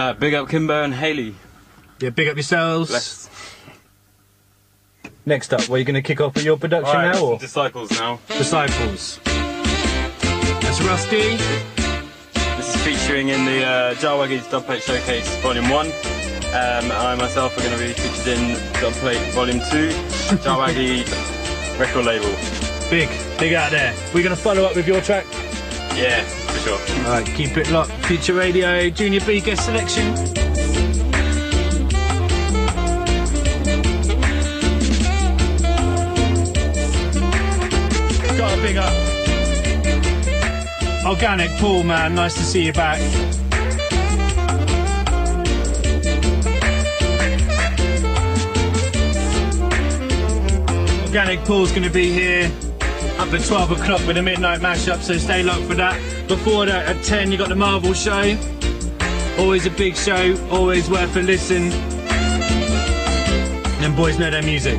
Uh, big up Kimber and Haley. Yeah, big up yourselves. Bless. Next up, what are you going to kick off with your production Right, now? Or? Disciples now. Disciples. That's Rusty. This is featuring in the uh, Jarwaggy's Dubplate Showcase Volume one. Um, I myself are going to be featured in Dubplate Volume two, Jarwaggy record label. Big, big out there. We're going to follow up with your track? Yeah, for sure. Alright, keep it locked. Future Radio, Junior B guest selection. Got a big up. Organic Paul, man, nice to see you back. Organic Paul's going to be here up at twelve o'clock with a midnight mashup, so stay locked for that. Before that, at ten, you got the Marvel show. Always a big show, always worth a listen. And boys know their music.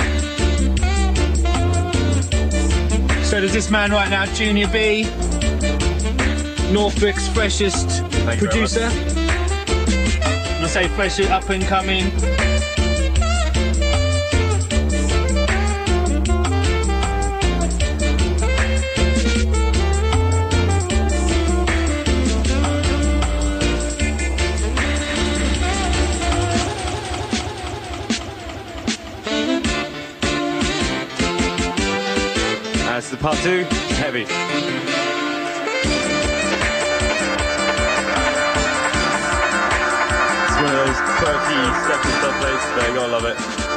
So there's this man right now, Junior B, Norfolk's freshest Thank producer. I say fresh, up and coming. That's the part two, Heavy. It's one of those quirky steps and stuff plays, but you gotta love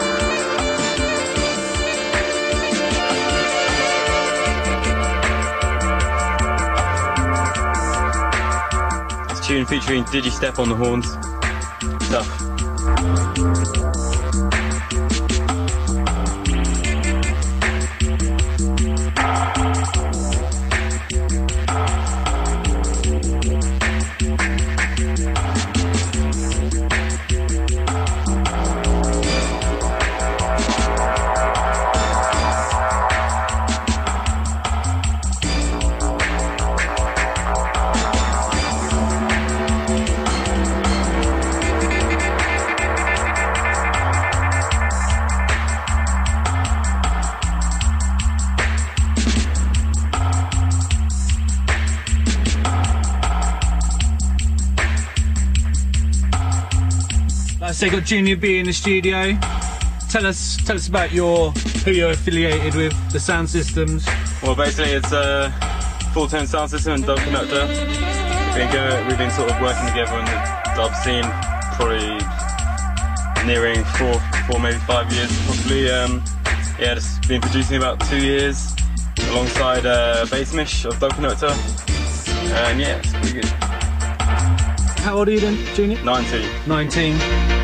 it. It's a tune featuring Digi Step on the horns. Stuff. So got Junior B in the studio. Tell us, tell us about your who you're affiliated with, the sound systems. Well, basically it's a Full Tone sound system and dub conductor. We've been, go, we've been sort of working together in the dub scene, probably nearing four, four maybe five years, probably. Um, yeah, just been producing about two years alongside uh, Bassmish of dub conductor, and yeah, it's pretty good. How old are you then, Junior? Nineteen. Nineteen.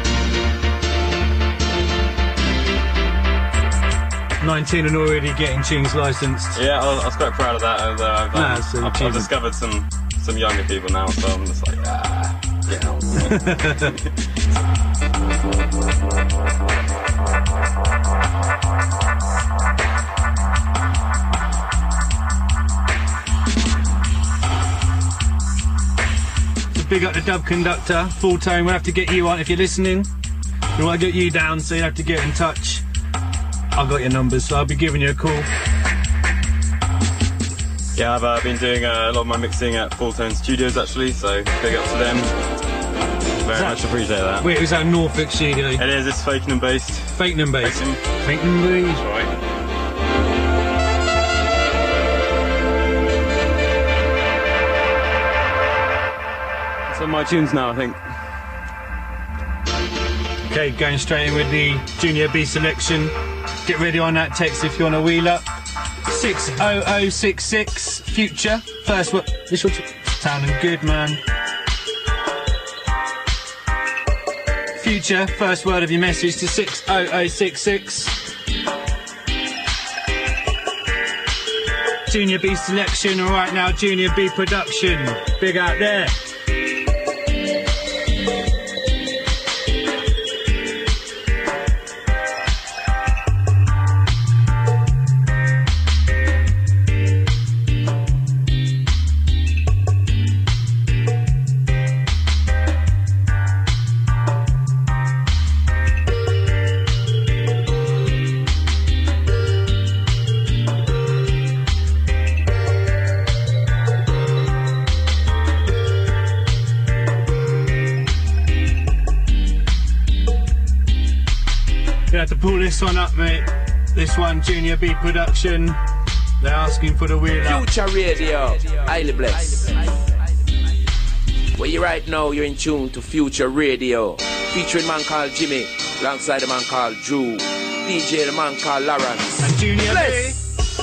nineteen and already getting tunes licensed. Yeah, I was, I was quite proud of that. I've, uh, I've, Nah, um, I've, I've discovered some some younger people now, so I'm just like, ah, yeah. So big up the dub conductor, Full Tone. We'll have to get you on if you're listening. We want to get you down, so you have to get in touch. I've got your numbers, so I'll be giving you a call. Yeah, I've uh, been doing uh, a lot of my mixing at Full Tone Studios actually, so big up to them. Very that, much appreciate that. Wait, is that Norfolk Studio? It is, it's Fakenham based. Fakenham based? Fakenham based. Right. It's on my tunes now, I think. Okay, going straight in with the Junior B selection. Get ready on that text if you want to wheel up. six oh oh six six, Future. First what? This one. Sounding good, man. Future, first word of your message to six oh oh six six. Junior B selection, and right now Junior B production. Big out there. have to pull this one up, mate. This one, Junior B production. They're asking for the wheel up. Future Radio, highly blessed. Where you right now, you're in tune to Future Radio, featuring a man called Jimmy, alongside a man called Drew, D J the man called Lawrence. And Junior Bless. B.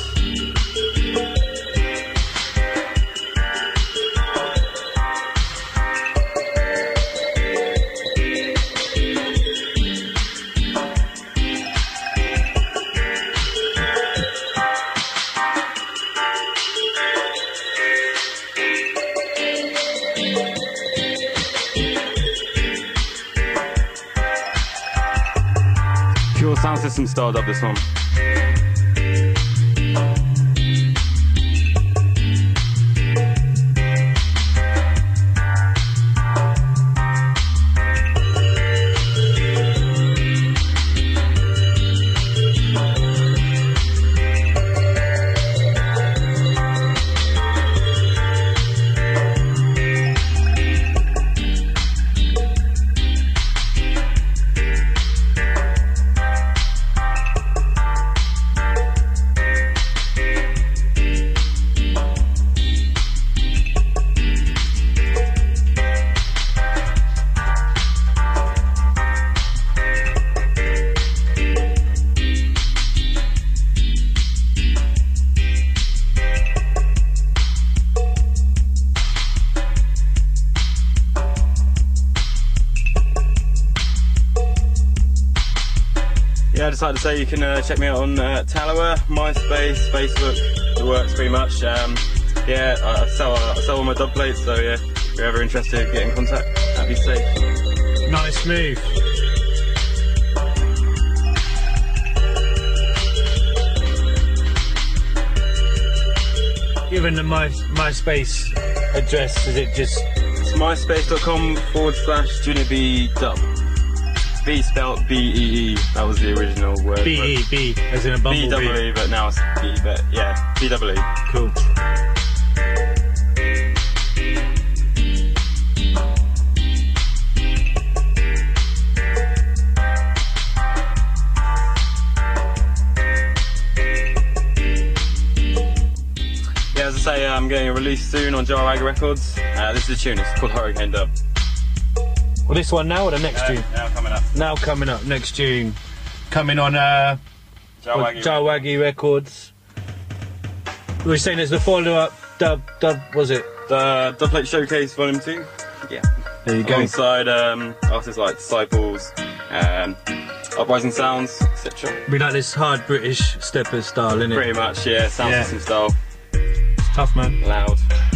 Sound system started up this one. Yeah, I decided to say you can uh, check me out on uh, Tallower, MySpace, Facebook, it works pretty much. Um, yeah, I sell, I sell all my dub plates, so yeah, if you're ever interested, get in contact. Happy safe. Nice move. Given the My, MySpace address, is it just... It's myspace.com forward slash Junior B dub. B spelled B E E, that was the original word. B E, B, as in a bumblebee. B double E, but now it's B, but yeah, B double E. Cool. Yeah, as I say, uh, I'm getting a release soon on Jarwag Records. Uh, this is a tune, it's called Hurricane Dub. Well, this one now or the next Uh, June? now coming up. Now coming up, next June. Coming on uh, Jarwaggy Jarwaggy Records. We were saying there's the follow-up, dub, dub, was it? The Dubplate Showcase Volume two. Yeah. There you go. Alongside um, artists like Disciples, um, Uprising Sounds, et cetera. We like this hard British stepper style, innit? Pretty much, yeah. Sound Yeah. system style. It's tough, man. Loud.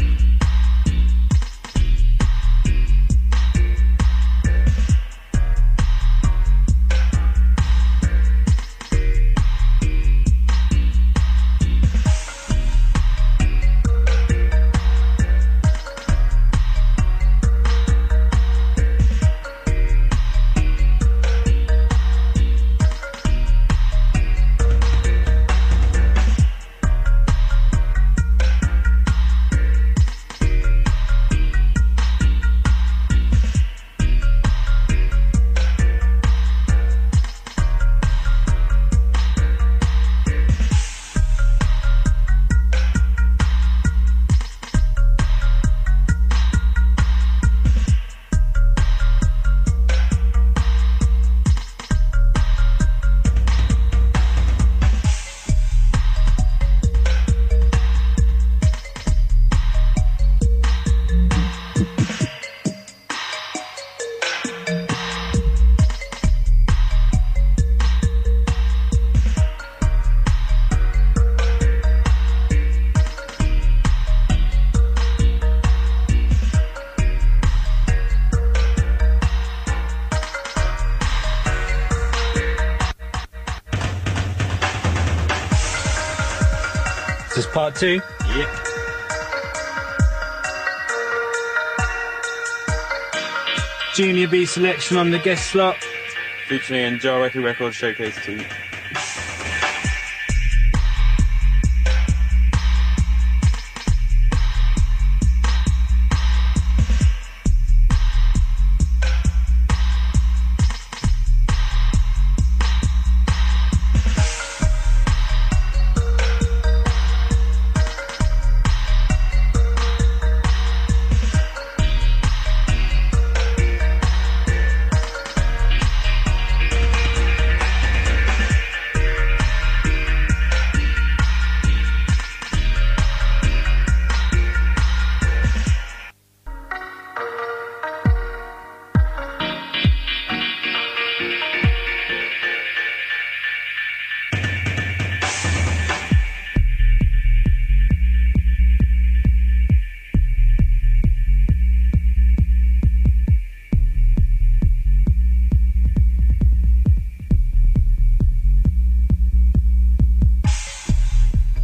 This is part two. Yep. Junior B selection on the guest slot. Featuring Jarwaggy Records Showcase two.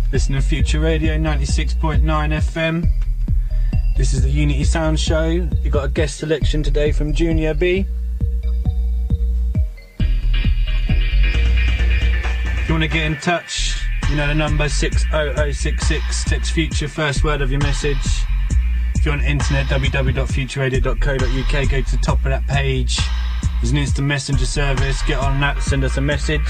Listen to Future Radio ninety-six point nine F M. This is the Unity Sound Show. You've got a guest selection today from Junior B. If you want to get in touch, you know the number six oh oh six six. Text Future, first word of your message. If you're on the internet, w w w dot future radio dot co dot u k, go to the top of that page. There's an instant messenger service. Get on that, send us a message.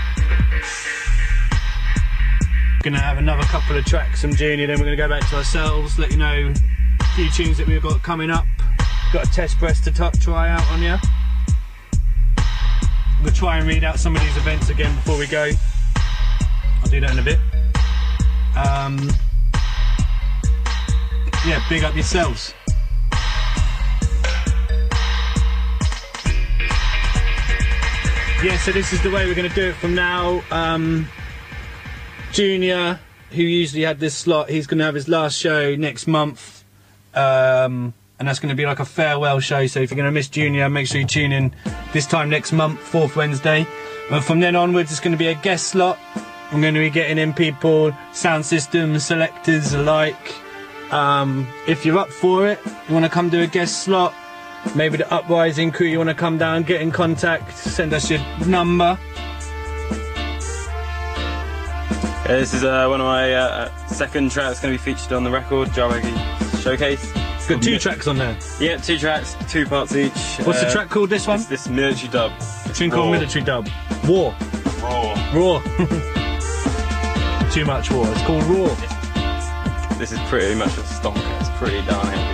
Gonna have another couple of tracks from Junior, then we're gonna go back to ourselves, let you know a few tunes that we've got coming up. Got a test press to t- try out on you. We'll try and read out some of these events again before we go. I'll do that in a bit. Um, yeah, big up yourselves. Yeah, so this is the way we're going to do it from now. Um, Junior, who usually had this slot, he's going to have his last show next month. Um, and that's going to be like a farewell show. So if you're going to miss Junior, make sure you tune in this time next month, fourth Wednesday. But from then onwards, it's going to be a guest slot. I'm going to be getting in people, sound systems, selectors alike. Um, if you're up for it, you want to come do a guest slot, maybe the Uprising crew, you want to come down, get in contact, send us your number. Yeah, this is uh, one of my uh, second tracks going to be featured on the record, Jah Reggae Showcase. It's got two Mi- tracks on there? Yeah, two tracks, two parts each. What's uh, the track called, this one? It's this Military Dub. A tune called Military Dub. War. Raw. Raw. Too much war. It's called Raw. This is pretty much a stonker. It's pretty darn heavy.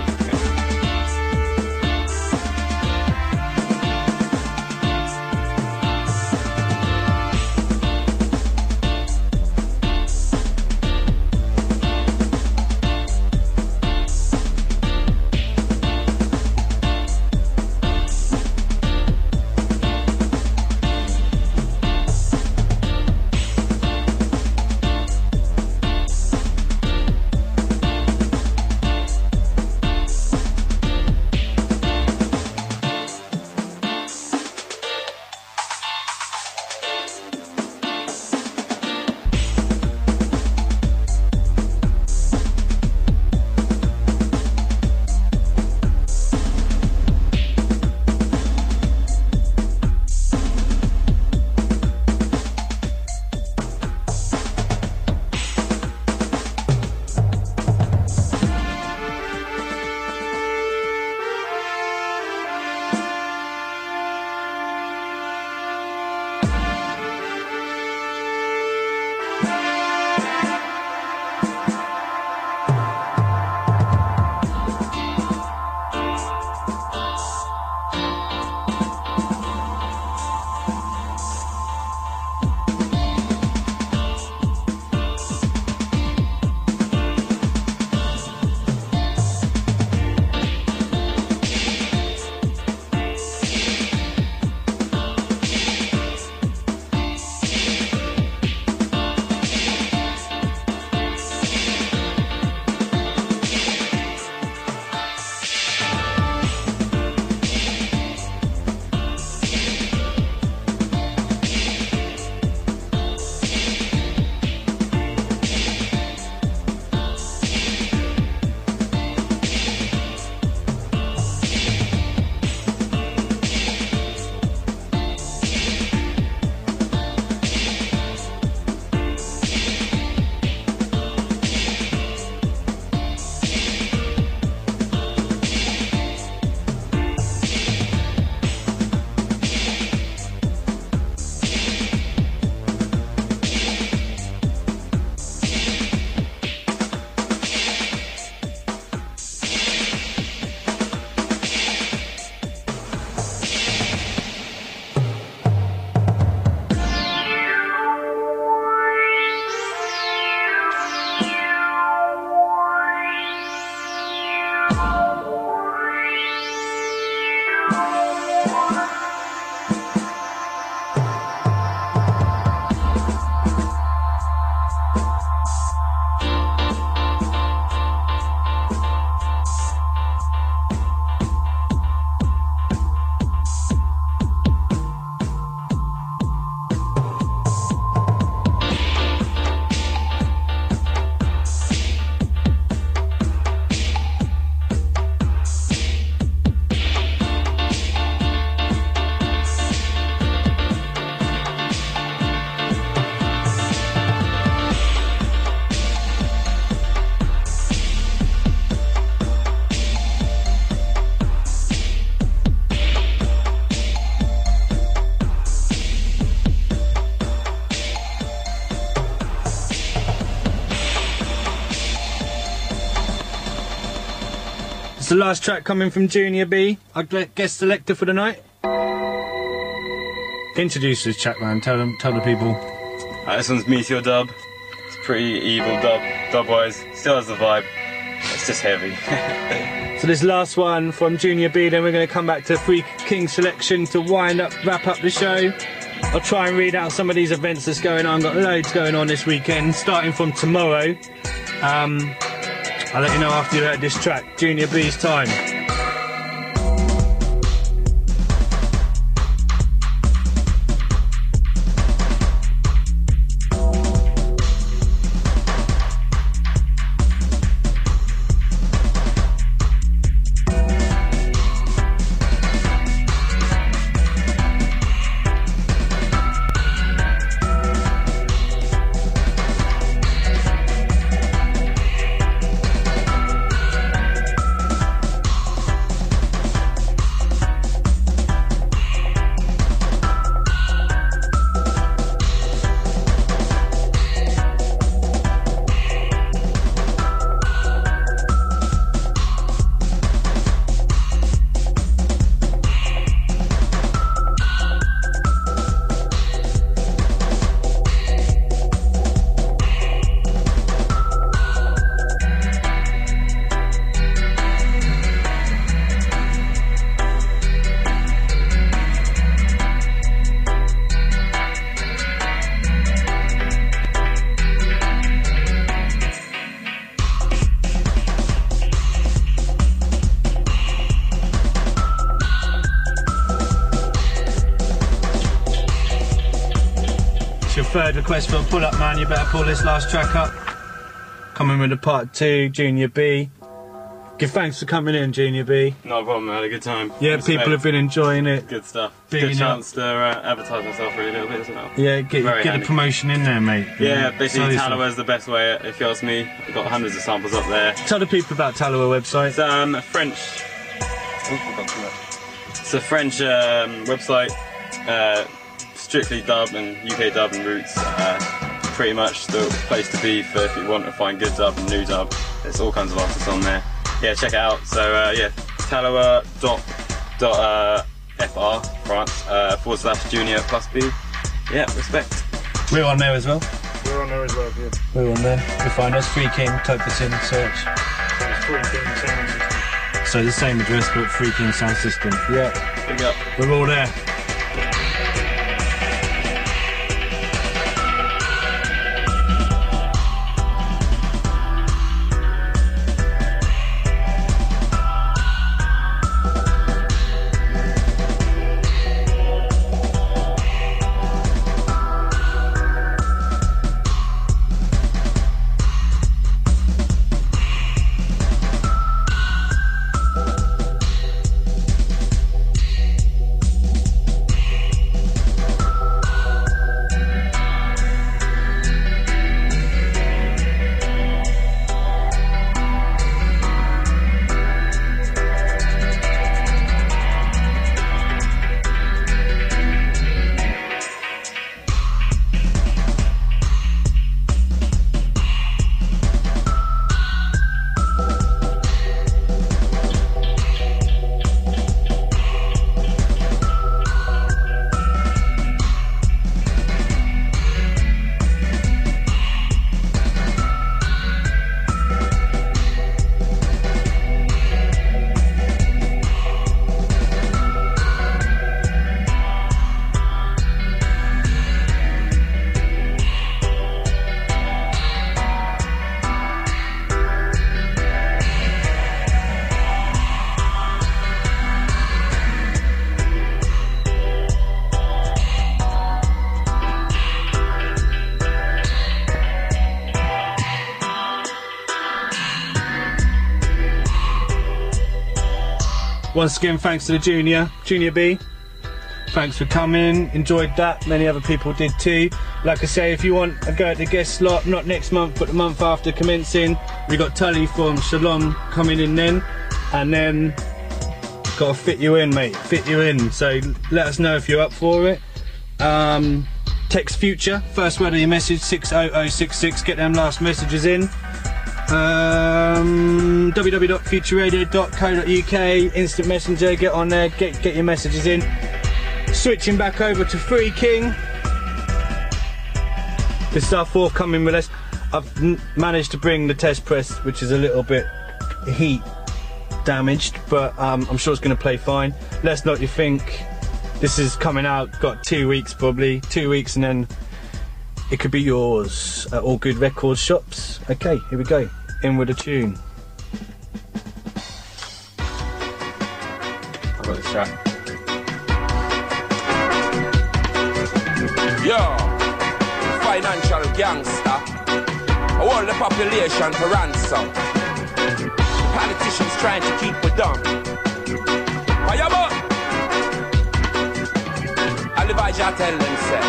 So last track coming from Junior B, our guest selector for the night. Introduce this track, man. Tell them, tell the people. Uh, this one's Meteor Dub. It's pretty evil dub, dub-wise. Still has the vibe. It's just heavy. So this last one from Junior B, then we're going to come back to Free King selection to wind up, wrap up the show. I'll try and read out some of these events that's going on. Got loads going on this weekend, starting from tomorrow. Um, I'll let you know after you heard this track, Junior B's Time. Third request for a pull up, man. You better pull this last track up. Coming with a part two, Junior B. Give thanks for coming in, Junior B. No problem, I had a good time. Yeah, Respect. People have been enjoying it. Good stuff. Bigging good chance up. to uh, advertise myself really a little bit as well. Yeah, get, get a promotion in there, mate. Yeah, basically Tallowa's the best way, if you ask me. I've got hundreds of samples up there. Tell the people about Tallowa website. It's um, a French... Oh, it's a French um, website. Uh, strictly dub and U K dub and roots, uh, pretty much the place to be for if you want to find good dub and new dub. There's all kinds of artists on there. Yeah, check it out. So uh, yeah, Tallowa dot dot F R France uh, forward slash Junior plus B. Yeah, respect. We're on there as well. We're on there as well. Yeah. We're on there. You find us Free King, type this in, search. So it's Free King Sound System. So the same address, but Free King Sound System. Yeah. Big up. We're all there. Once again, thanks to the Junior, Junior B. Thanks for coming, enjoyed that, many other people did too. Like I say, if you want a go at the guest slot, not next month, but the month after commencing, we got Tully from Shalom coming in then, and then gotta fit you in, mate, fit you in. So let us know if you're up for it. Um, text Future, first word of your message, six oh oh six six, get them last messages in. Um, w w w dot future radio dot co dot u k, instant messenger, get on there, get get your messages in. Switching back over to Free King. This is our forthcoming release. I've n managed to bring the test press, which is a little bit heat damaged, but um, I'm sure it's going to play fine. Let us know what you think. This is coming out, got two weeks probably, two weeks and then it could be yours at all good record shops. Okay, here we go, in with a tune. I've got this track. Yo, financial gangster, all the population to ransom. Politicians trying to keep it down. Fire up! Elijah tell them, say,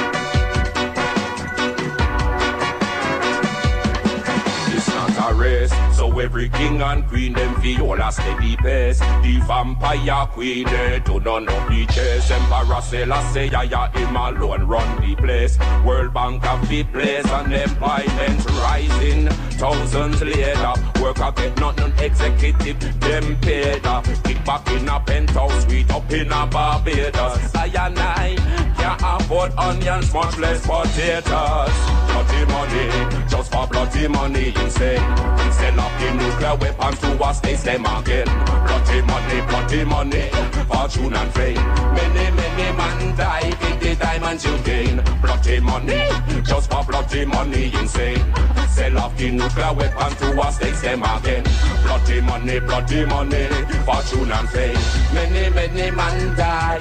it's not a race, so every king and queen them feel all a steady pace. The vampire queen, they do none of the chase. Emperor Selassie, yeah, yeah, him alone run the place. World Bank have the place and employment rising. Thousands later, worker get nothing executive, them paid up. Kick back in a penthouse suite up in a Barbados. I and I can't afford onions, much less potatoes. Bloody money, just for bloody money, insane. Sell up the nuclear weapons to us, they them again. Bloody money, bloody money, fortune and fame. Many, many man die, get the diamonds you gain. Bloody money, just for bloody money, insane. Sell off the nuclear weapons to us, they them again. Bloody money, bloody money, fortune and fame. Many, many man die.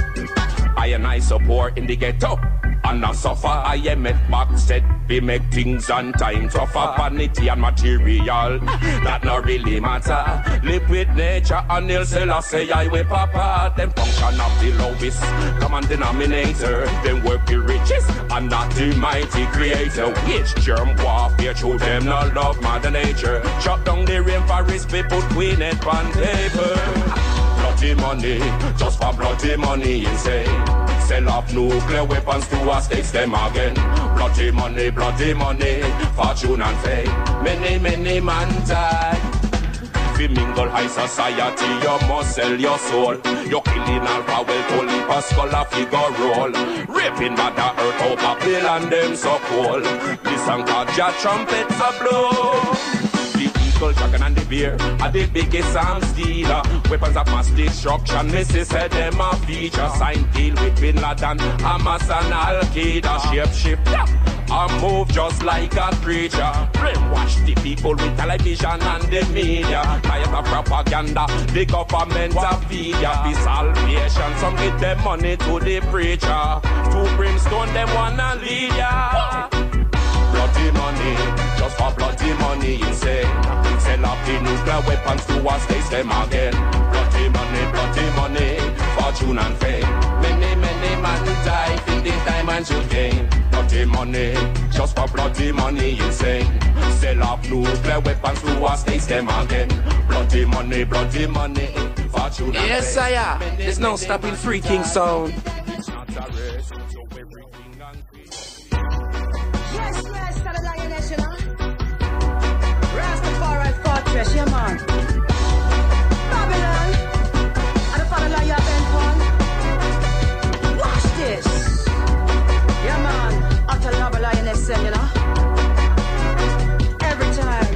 I and I support in the ghetto and I suffer. I am at back set, we make things on time tougher. Vanity and material, that not really matter. Live with nature and they'll sell us say I will papa. Them function of the lowest common denominator. Them work the richest and not the mighty creator. Which germ warfare through them not love mother nature. Chop down the rainforest, we put queen it on paper. Bloody money, just for bloody money, insane. Sell off nuclear weapons to us, takes them again. Bloody money, bloody money, fortune and fame. Many, many man die. If you mingle high society, you must sell your soul. You're killing alpha, well, holy Pascal, a figure roll. Raping Mother Earth, oh, Babylon, them so cold. Listen, cause your trumpets a blow. Dragon and the beer are the biggest arms dealer. Weapons of mass destruction, Missus said them a feature. Sign deal with Bin Laden, Hamas and Al-Qaeda. Shapeshifter, I move just like a creature. Brainwash the people with television and the media. Tired of propaganda, the government a feed ya. The salvation, some give them money to the preacher. To brimstone, them wanna lead ya. Bloody money, just for bloody money, insane. Sell off the nuclear weapons to us, they them again. Bloody money, bloody money, fortune and fame. Many, many man die, in the diamonds you gain. Bloody money, just for bloody money, insane. Sell off nuclear weapons to us, they them again. Bloody money, bloody money, fortune and fame. Yes, sire, there's no stopping Free King sound. It's not a race, so everything and Yes, yes, the lioness, you know. Rastafari fortress, yeah, man. Babylon, and the father lion bent one. Watch this. Yeah, man. Utter love lioness, you know. Every time.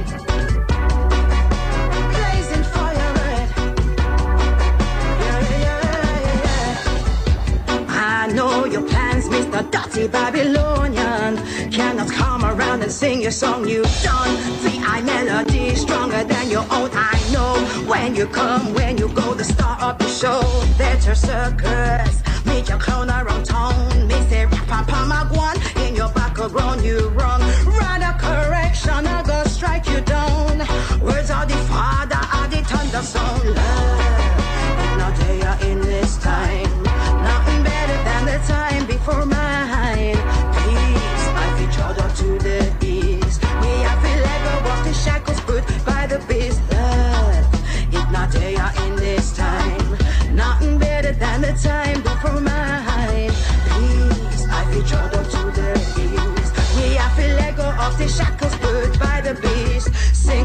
Blazing fire red. Yeah, yeah, yeah, yeah. I know your plans, Mister Dirty Babylonian. Cannot come around and sing your song you've done. The I melody stronger than your own. I know when you come, when you go, the star of the show. That's your circus. Meet your clown around town. Me say Papa Magwan in your background you wrong. Rather correction, I go strike you down. Words are the father, are the thunder sound. Love, not there in this time. Nothing better than the time before mine. Peace, I each other to the east. We have to let go of the shackles put by the beast. Love, it's not there in this time. Nothing better than the time before mine. Peace, I each other to the east. We have to let go of the shackles put by the beast. Sink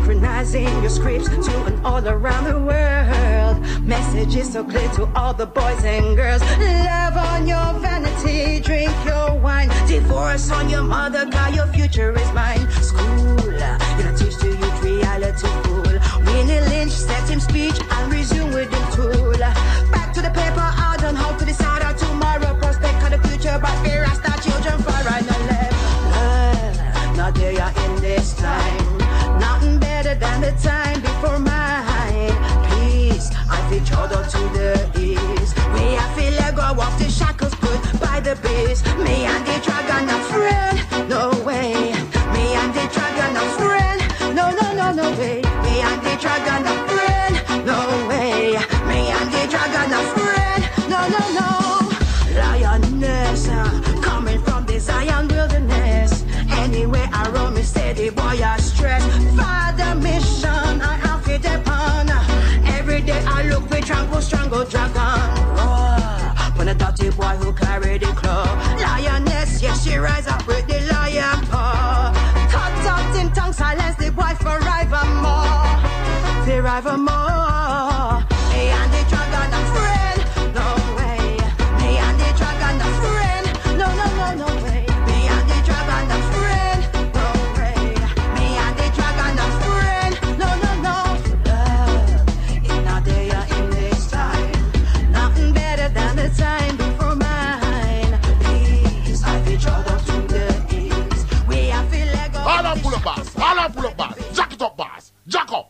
letters in your scripts to and all around the world. Messages so clear to all the boys and girls. Love on your vanity, drink your wine. Divorce on your mother, cause your future is mine. School, you know, teach to youth reality fool. Winnie Lynch set him speech and resume with him tool. Back to the paper, I don't how to decide our tomorrow. Prospect of the future, but fear I start children far right and left. Love, not there you in this time. Nothing better than the time before mine. Peace, I feel traveled to the east. Me, I feel let go off the shackles put by the beast. Me and the dragon a friend, no way. Me and the dragon a friend, no, no, no, no way. Me and the dragon a friend, no way. Me and the dragon a friend, no, no, no. Lioness, uh, coming from the Zion wilderness. Anywhere I roam, me steady boy I stress. Father mission, I have it upon. Every day I look with tranquil, strangle dragon. Roar, when a dirty boy who carry the claw. Lioness, yes, she rise up with the lion paw. Cut out in tongue, silence the boy forevermore. Forevermore. Hey, and the dragon a friend, no way. Me and the dragon a friend, no, no, no, no way. Me and the dragon a friend, no way. Me and the dragon a friend, no, no, no. Love, it's not there in this time. Nothing better than the time before mine. Peace, I feel traveled to the east. We I feel like go. All up, pull up, boss. All up, pull up, boss. Jack it up, boss. Jack up.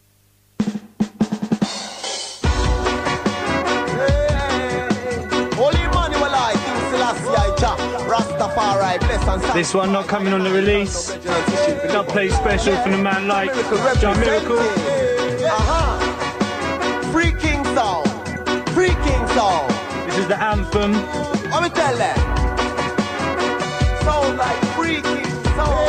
This one not coming on the release. Not play special for the man like John Miracle. Uh-huh. Free King Sound. Free King Sound. This is the anthem. Let me tell them. Sound like Free King Sound.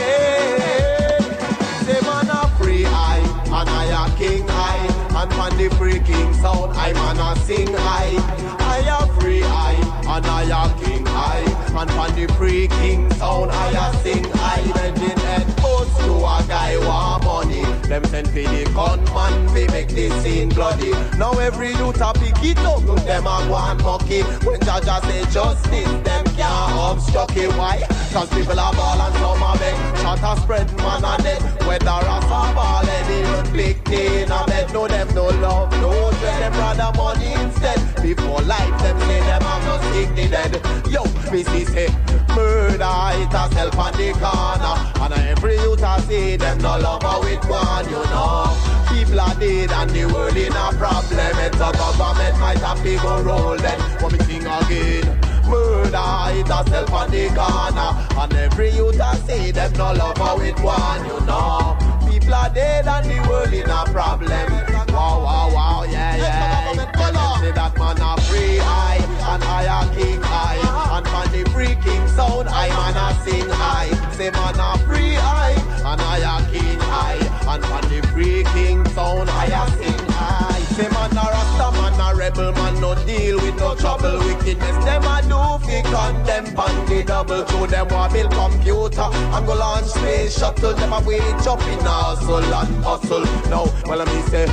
Say man a free I, and I a king I. And man the Free King Sound, I man a sing I. I a free I, and I a king I. And from the Free King Sound, I a sing I. Legend head post to a guy want money. Them send for the gunman, we make the scene bloody. Now every youth a pick it up, them a go and monkey. When Jaja say justice, them can't obstruct it. Why? Cause people are ball and some a beg. Shot a spread man a dead. Whether a ball any big day in a bed. No them no love, no dread. Them rather money instead. Before life, them say them have no sick the dead. Yo, me see say murder it a self on the corner. And every youth I see them no lover with one, you know. People are dead and the world in a problem. It's a government might have to go roll then. What me sing again? Murder it a self on the corner. And every youth I see them no lover with one, you know. People are dead and the world in a problem. Wow, wow, wow, yeah, yeah. Say that man a free I, and I a king I. And man the Free King Sound, I man a sing I. Say man a free I, and I a king I. And man the Free King Sound, I a sing I. Say man a rasta man a rebel man, no deal with no trouble. Wickedness them a do fi condemn pan the double. Show them want build computer and go launch space shuttle. Them a wage up in hustle and hustle. Now, well me say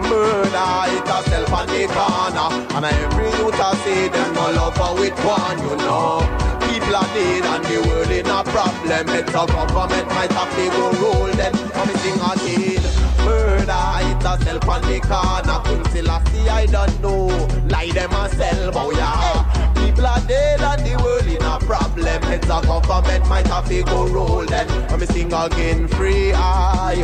murder it a self on the corner. And every youth I say them no lover with one, you know. People are dead and the world in a problem. It's a government might have to go roll then. Come sing again. Murder it a self on the corner. King Selassie I don't know. Lie them a sell, oh yeah. People are dead and the world in a problem. It's a government might have to go roll then. Come sing again. Free I,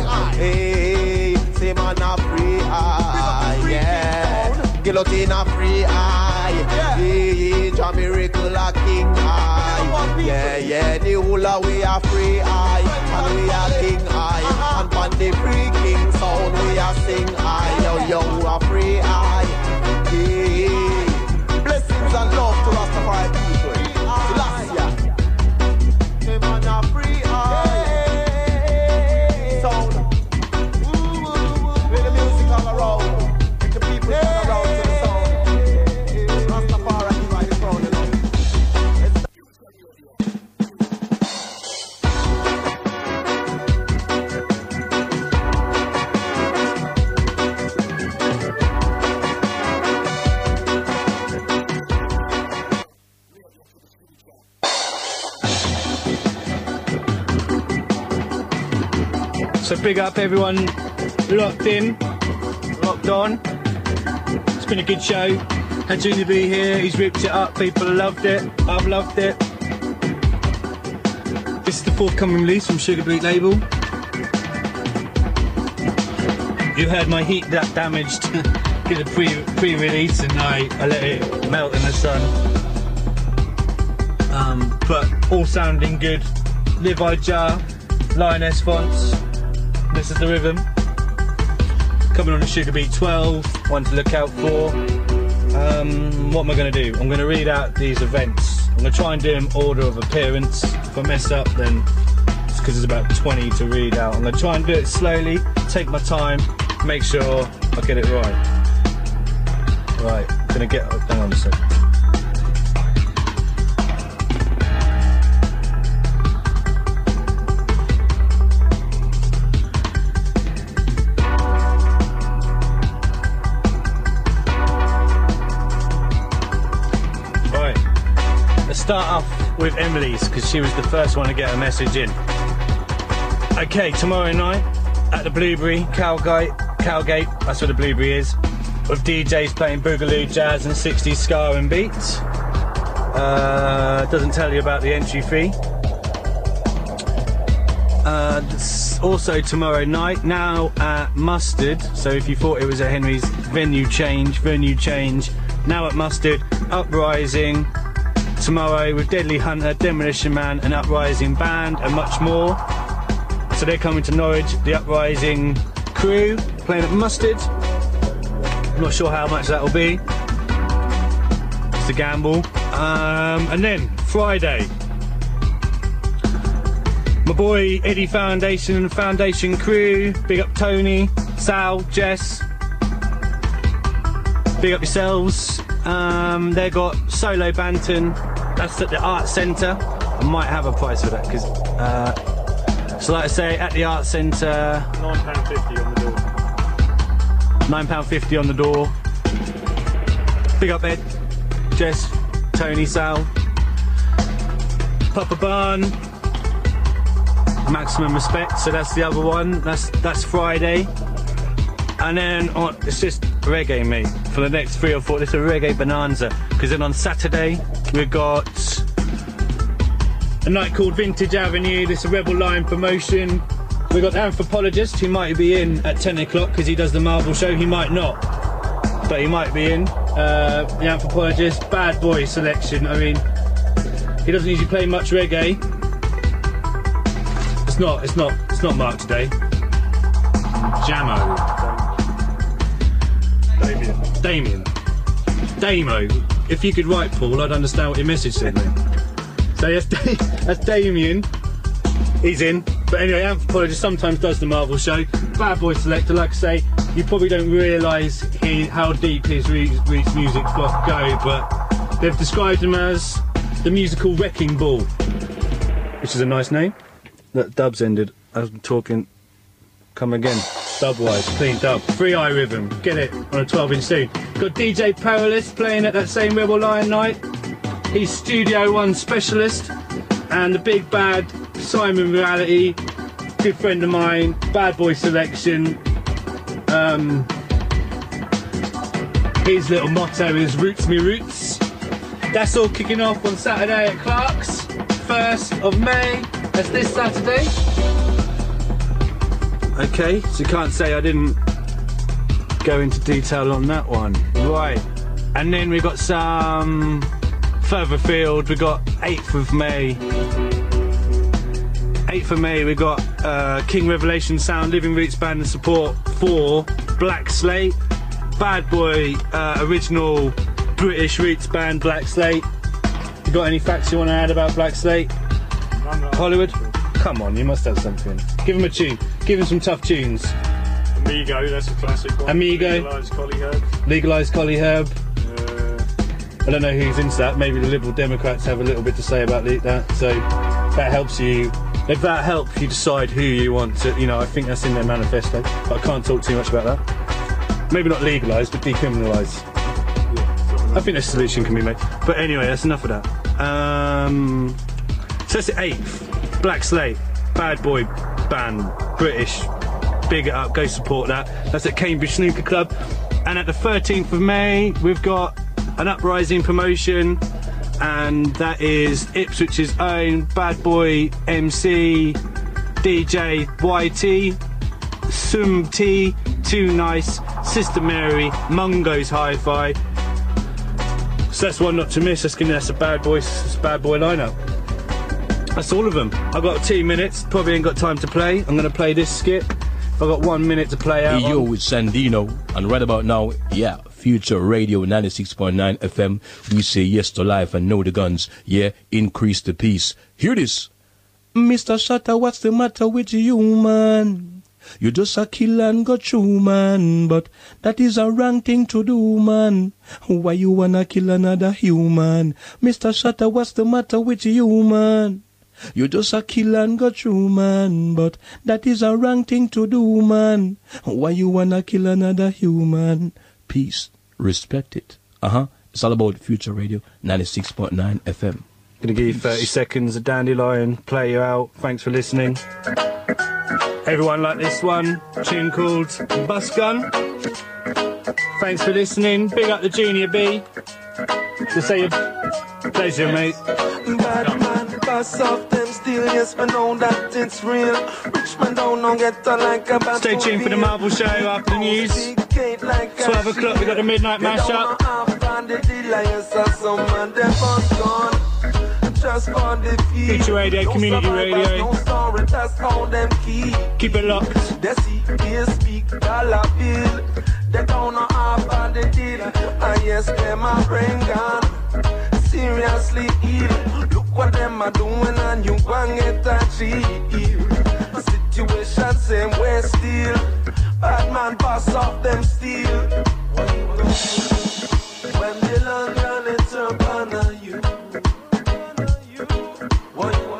hey, say man a free I, yeah. Guillotine a free I, yeah. Hey, John Miracle a king I, yeah, yeah. The whole of we are free I, and we are king I, and on the Free King Sound we are sing I, yo yo a free I, yeah. Blessings and love to Rastafari people. Selassie, say man a free I, sound. Play the music all around. Make the people turn around to the sound. Rastafari right in front of them. So big up everyone locked in, locked on. It's been a good show. Had Junior B here, he's ripped it up, people loved it, I've loved it. This is the forthcoming release from Sugar Beat label. You heard my heat that damaged, did a pre, pre-release and I, I let it melt in the sun. Um, but all sounding good. Live Jar, Lioness Fonts, this is the rhythm. Coming on the Sugar Beat twelve, one to look out for. Um, what am I going to do? I'm going to read out these events. I'm going to try and do them order of appearance. If I mess up, then it's because there's about twenty to read out. I'm going to try and do it slowly, take my time, make sure I get it right. Right, I'm going to get, hang on a second. Start off with Emily's because she was the first one to get a message in. Okay, tomorrow night at the Blueberry, Cowgate, Cowgate, that's where the Blueberry is, with D Js playing boogaloo, jazz and sixties ska and beats. Uh, doesn't tell you about the entry fee. Uh, also tomorrow night, now at Mustard, so if you thought it was at Henry's, venue change, venue change, now at Mustard, Uprising, tomorrow with Deadly Hunter, Demolition Man, an Uprising band and much more. So they're coming to Norwich, the Uprising crew playing at Mustard. I'm not sure how much that'll be. It's a gamble. Um, and then Friday, my boy Eddie Foundation, Foundation crew, big up Tony, Sal, Jess, big up yourselves. Um, they got Solo Banton. That's at the Art Centre. I might have a price for that because, uh, so like I say, at the Art Centre, nine pound fifty on the door. nine pound fifty on the door. Big up Ed, Jess, Tony, Sal, Papa Barn, Maximum Respect. So that's the other one. That's that's Friday, and then on, it's just reggae, mate. For the next three or four, it's a reggae bonanza. Because then on Saturday we've got a night called Vintage Avenue. This is a Rebel Lion promotion. We've got the Anthropologist, who might be in at ten o'clock because he does the Marvel show. He might not, but he might be in. Uh, the Anthropologist, Bad Boy selection. I mean, he doesn't usually play much reggae. It's not. It's not. It's not Mark today. Jamo. Damien. Damien. Damo. If you could write, Paul, I'd understand what your message said, mate. So yes, that's Damien. He's in. But anyway, Anthropologist sometimes does the Marvel show. Bad Boy selector, like I say, you probably don't realise how deep his roots, roots music block go, but they've described him as the musical Wrecking Ball, which is a nice name. That dub's ended. I was talking. Come again. Dub-wise, clean dub. Free eye rhythm. Get it on a twelve inch soon. Got D J Perilous playing at that same Rebel Lion night. He's Studio One specialist. And the big bad Simon Reality, good friend of mine, Bad Boy selection. Um, his little motto is Roots Me Roots. That's all kicking off on Saturday at Clark's, first of May. That's this Saturday. Okay, so you can't say I didn't go into detail on that one. Right, and then we got some further afield. We got eighth of May. eighth of May we got uh, King Revelation Sound, Living Roots Band and support for Black Slate. Bad Boy uh, original British Roots band Black Slate. You got any facts you want to add about Black Slate? Hollywood? Come on, you must have something. Give him a tune. Give him some tough tunes. Amigo, that's a classic one. Amigo. Legalised Collie Herb. Legalised Collie Herb. Uh, I don't know who's into that. Maybe the Liberal Democrats have a little bit to say about that. So that helps you. If that helps you decide who you want to, you know, I think that's in their manifesto. But I can't talk too much about that. Maybe not legalise, but decriminalise. I think a solution can be made. But anyway, that's enough of that. Um, so that's the eighth. Black Slate, Bad Boy band, British. Big it up, go support that. That's at Cambridge Snooker Club. And at the thirteenth of May, we've got an Uprising promotion, and that is Ipswich's own Bad Boy M C, D J Y T, Sum T, Too Nice, Sister Mary, Mungo's Hi-Fi. So that's one not to miss. That's, that's a bad boy, that's a bad boy lineup. That's all of them. I've got two minutes. Probably ain't got time to play. I'm going to play this skit. I've got one minute to play out. Hey, yo, on. it's Sandino, and right about now, yeah, Future Radio ninety-six point nine F M. We say yes to life and no the guns. Yeah, increase the peace. Hear this. Mister Shatter, what's the matter with you, man? You just a kill and go through, man. But that is a wrong thing to do, man. Why you wanna kill another human? Mister Shatter, what's the matter with you, man? You just a kill and go through, man. But that is a wrong thing to do, man. Why you wanna kill another human? Peace. Respect it. Uh-huh. It's all about Future Radio ninety-six point nine F M. Gonna give you thirty seconds of Dandelion, play you out. Thanks for listening. Everyone like this one, tune called Bus Gun. Thanks for listening. Big up the Junior B. To say your pleasure, mate. Bad man, pass off them still, yes, but know that it's real. Rich man don't know get on like a bad. Stay tuned for the Marvel Show after the news. twelve o'clock, we got the midnight mashup. Future Radio, community radio. Keep it locked. They don't know how far they did. And yes, them a brain gone. Seriously ill. Look what them are doing and you gon' get a chill. Situation same way still. Bad man pass off them still. When the long gun it's up on you. What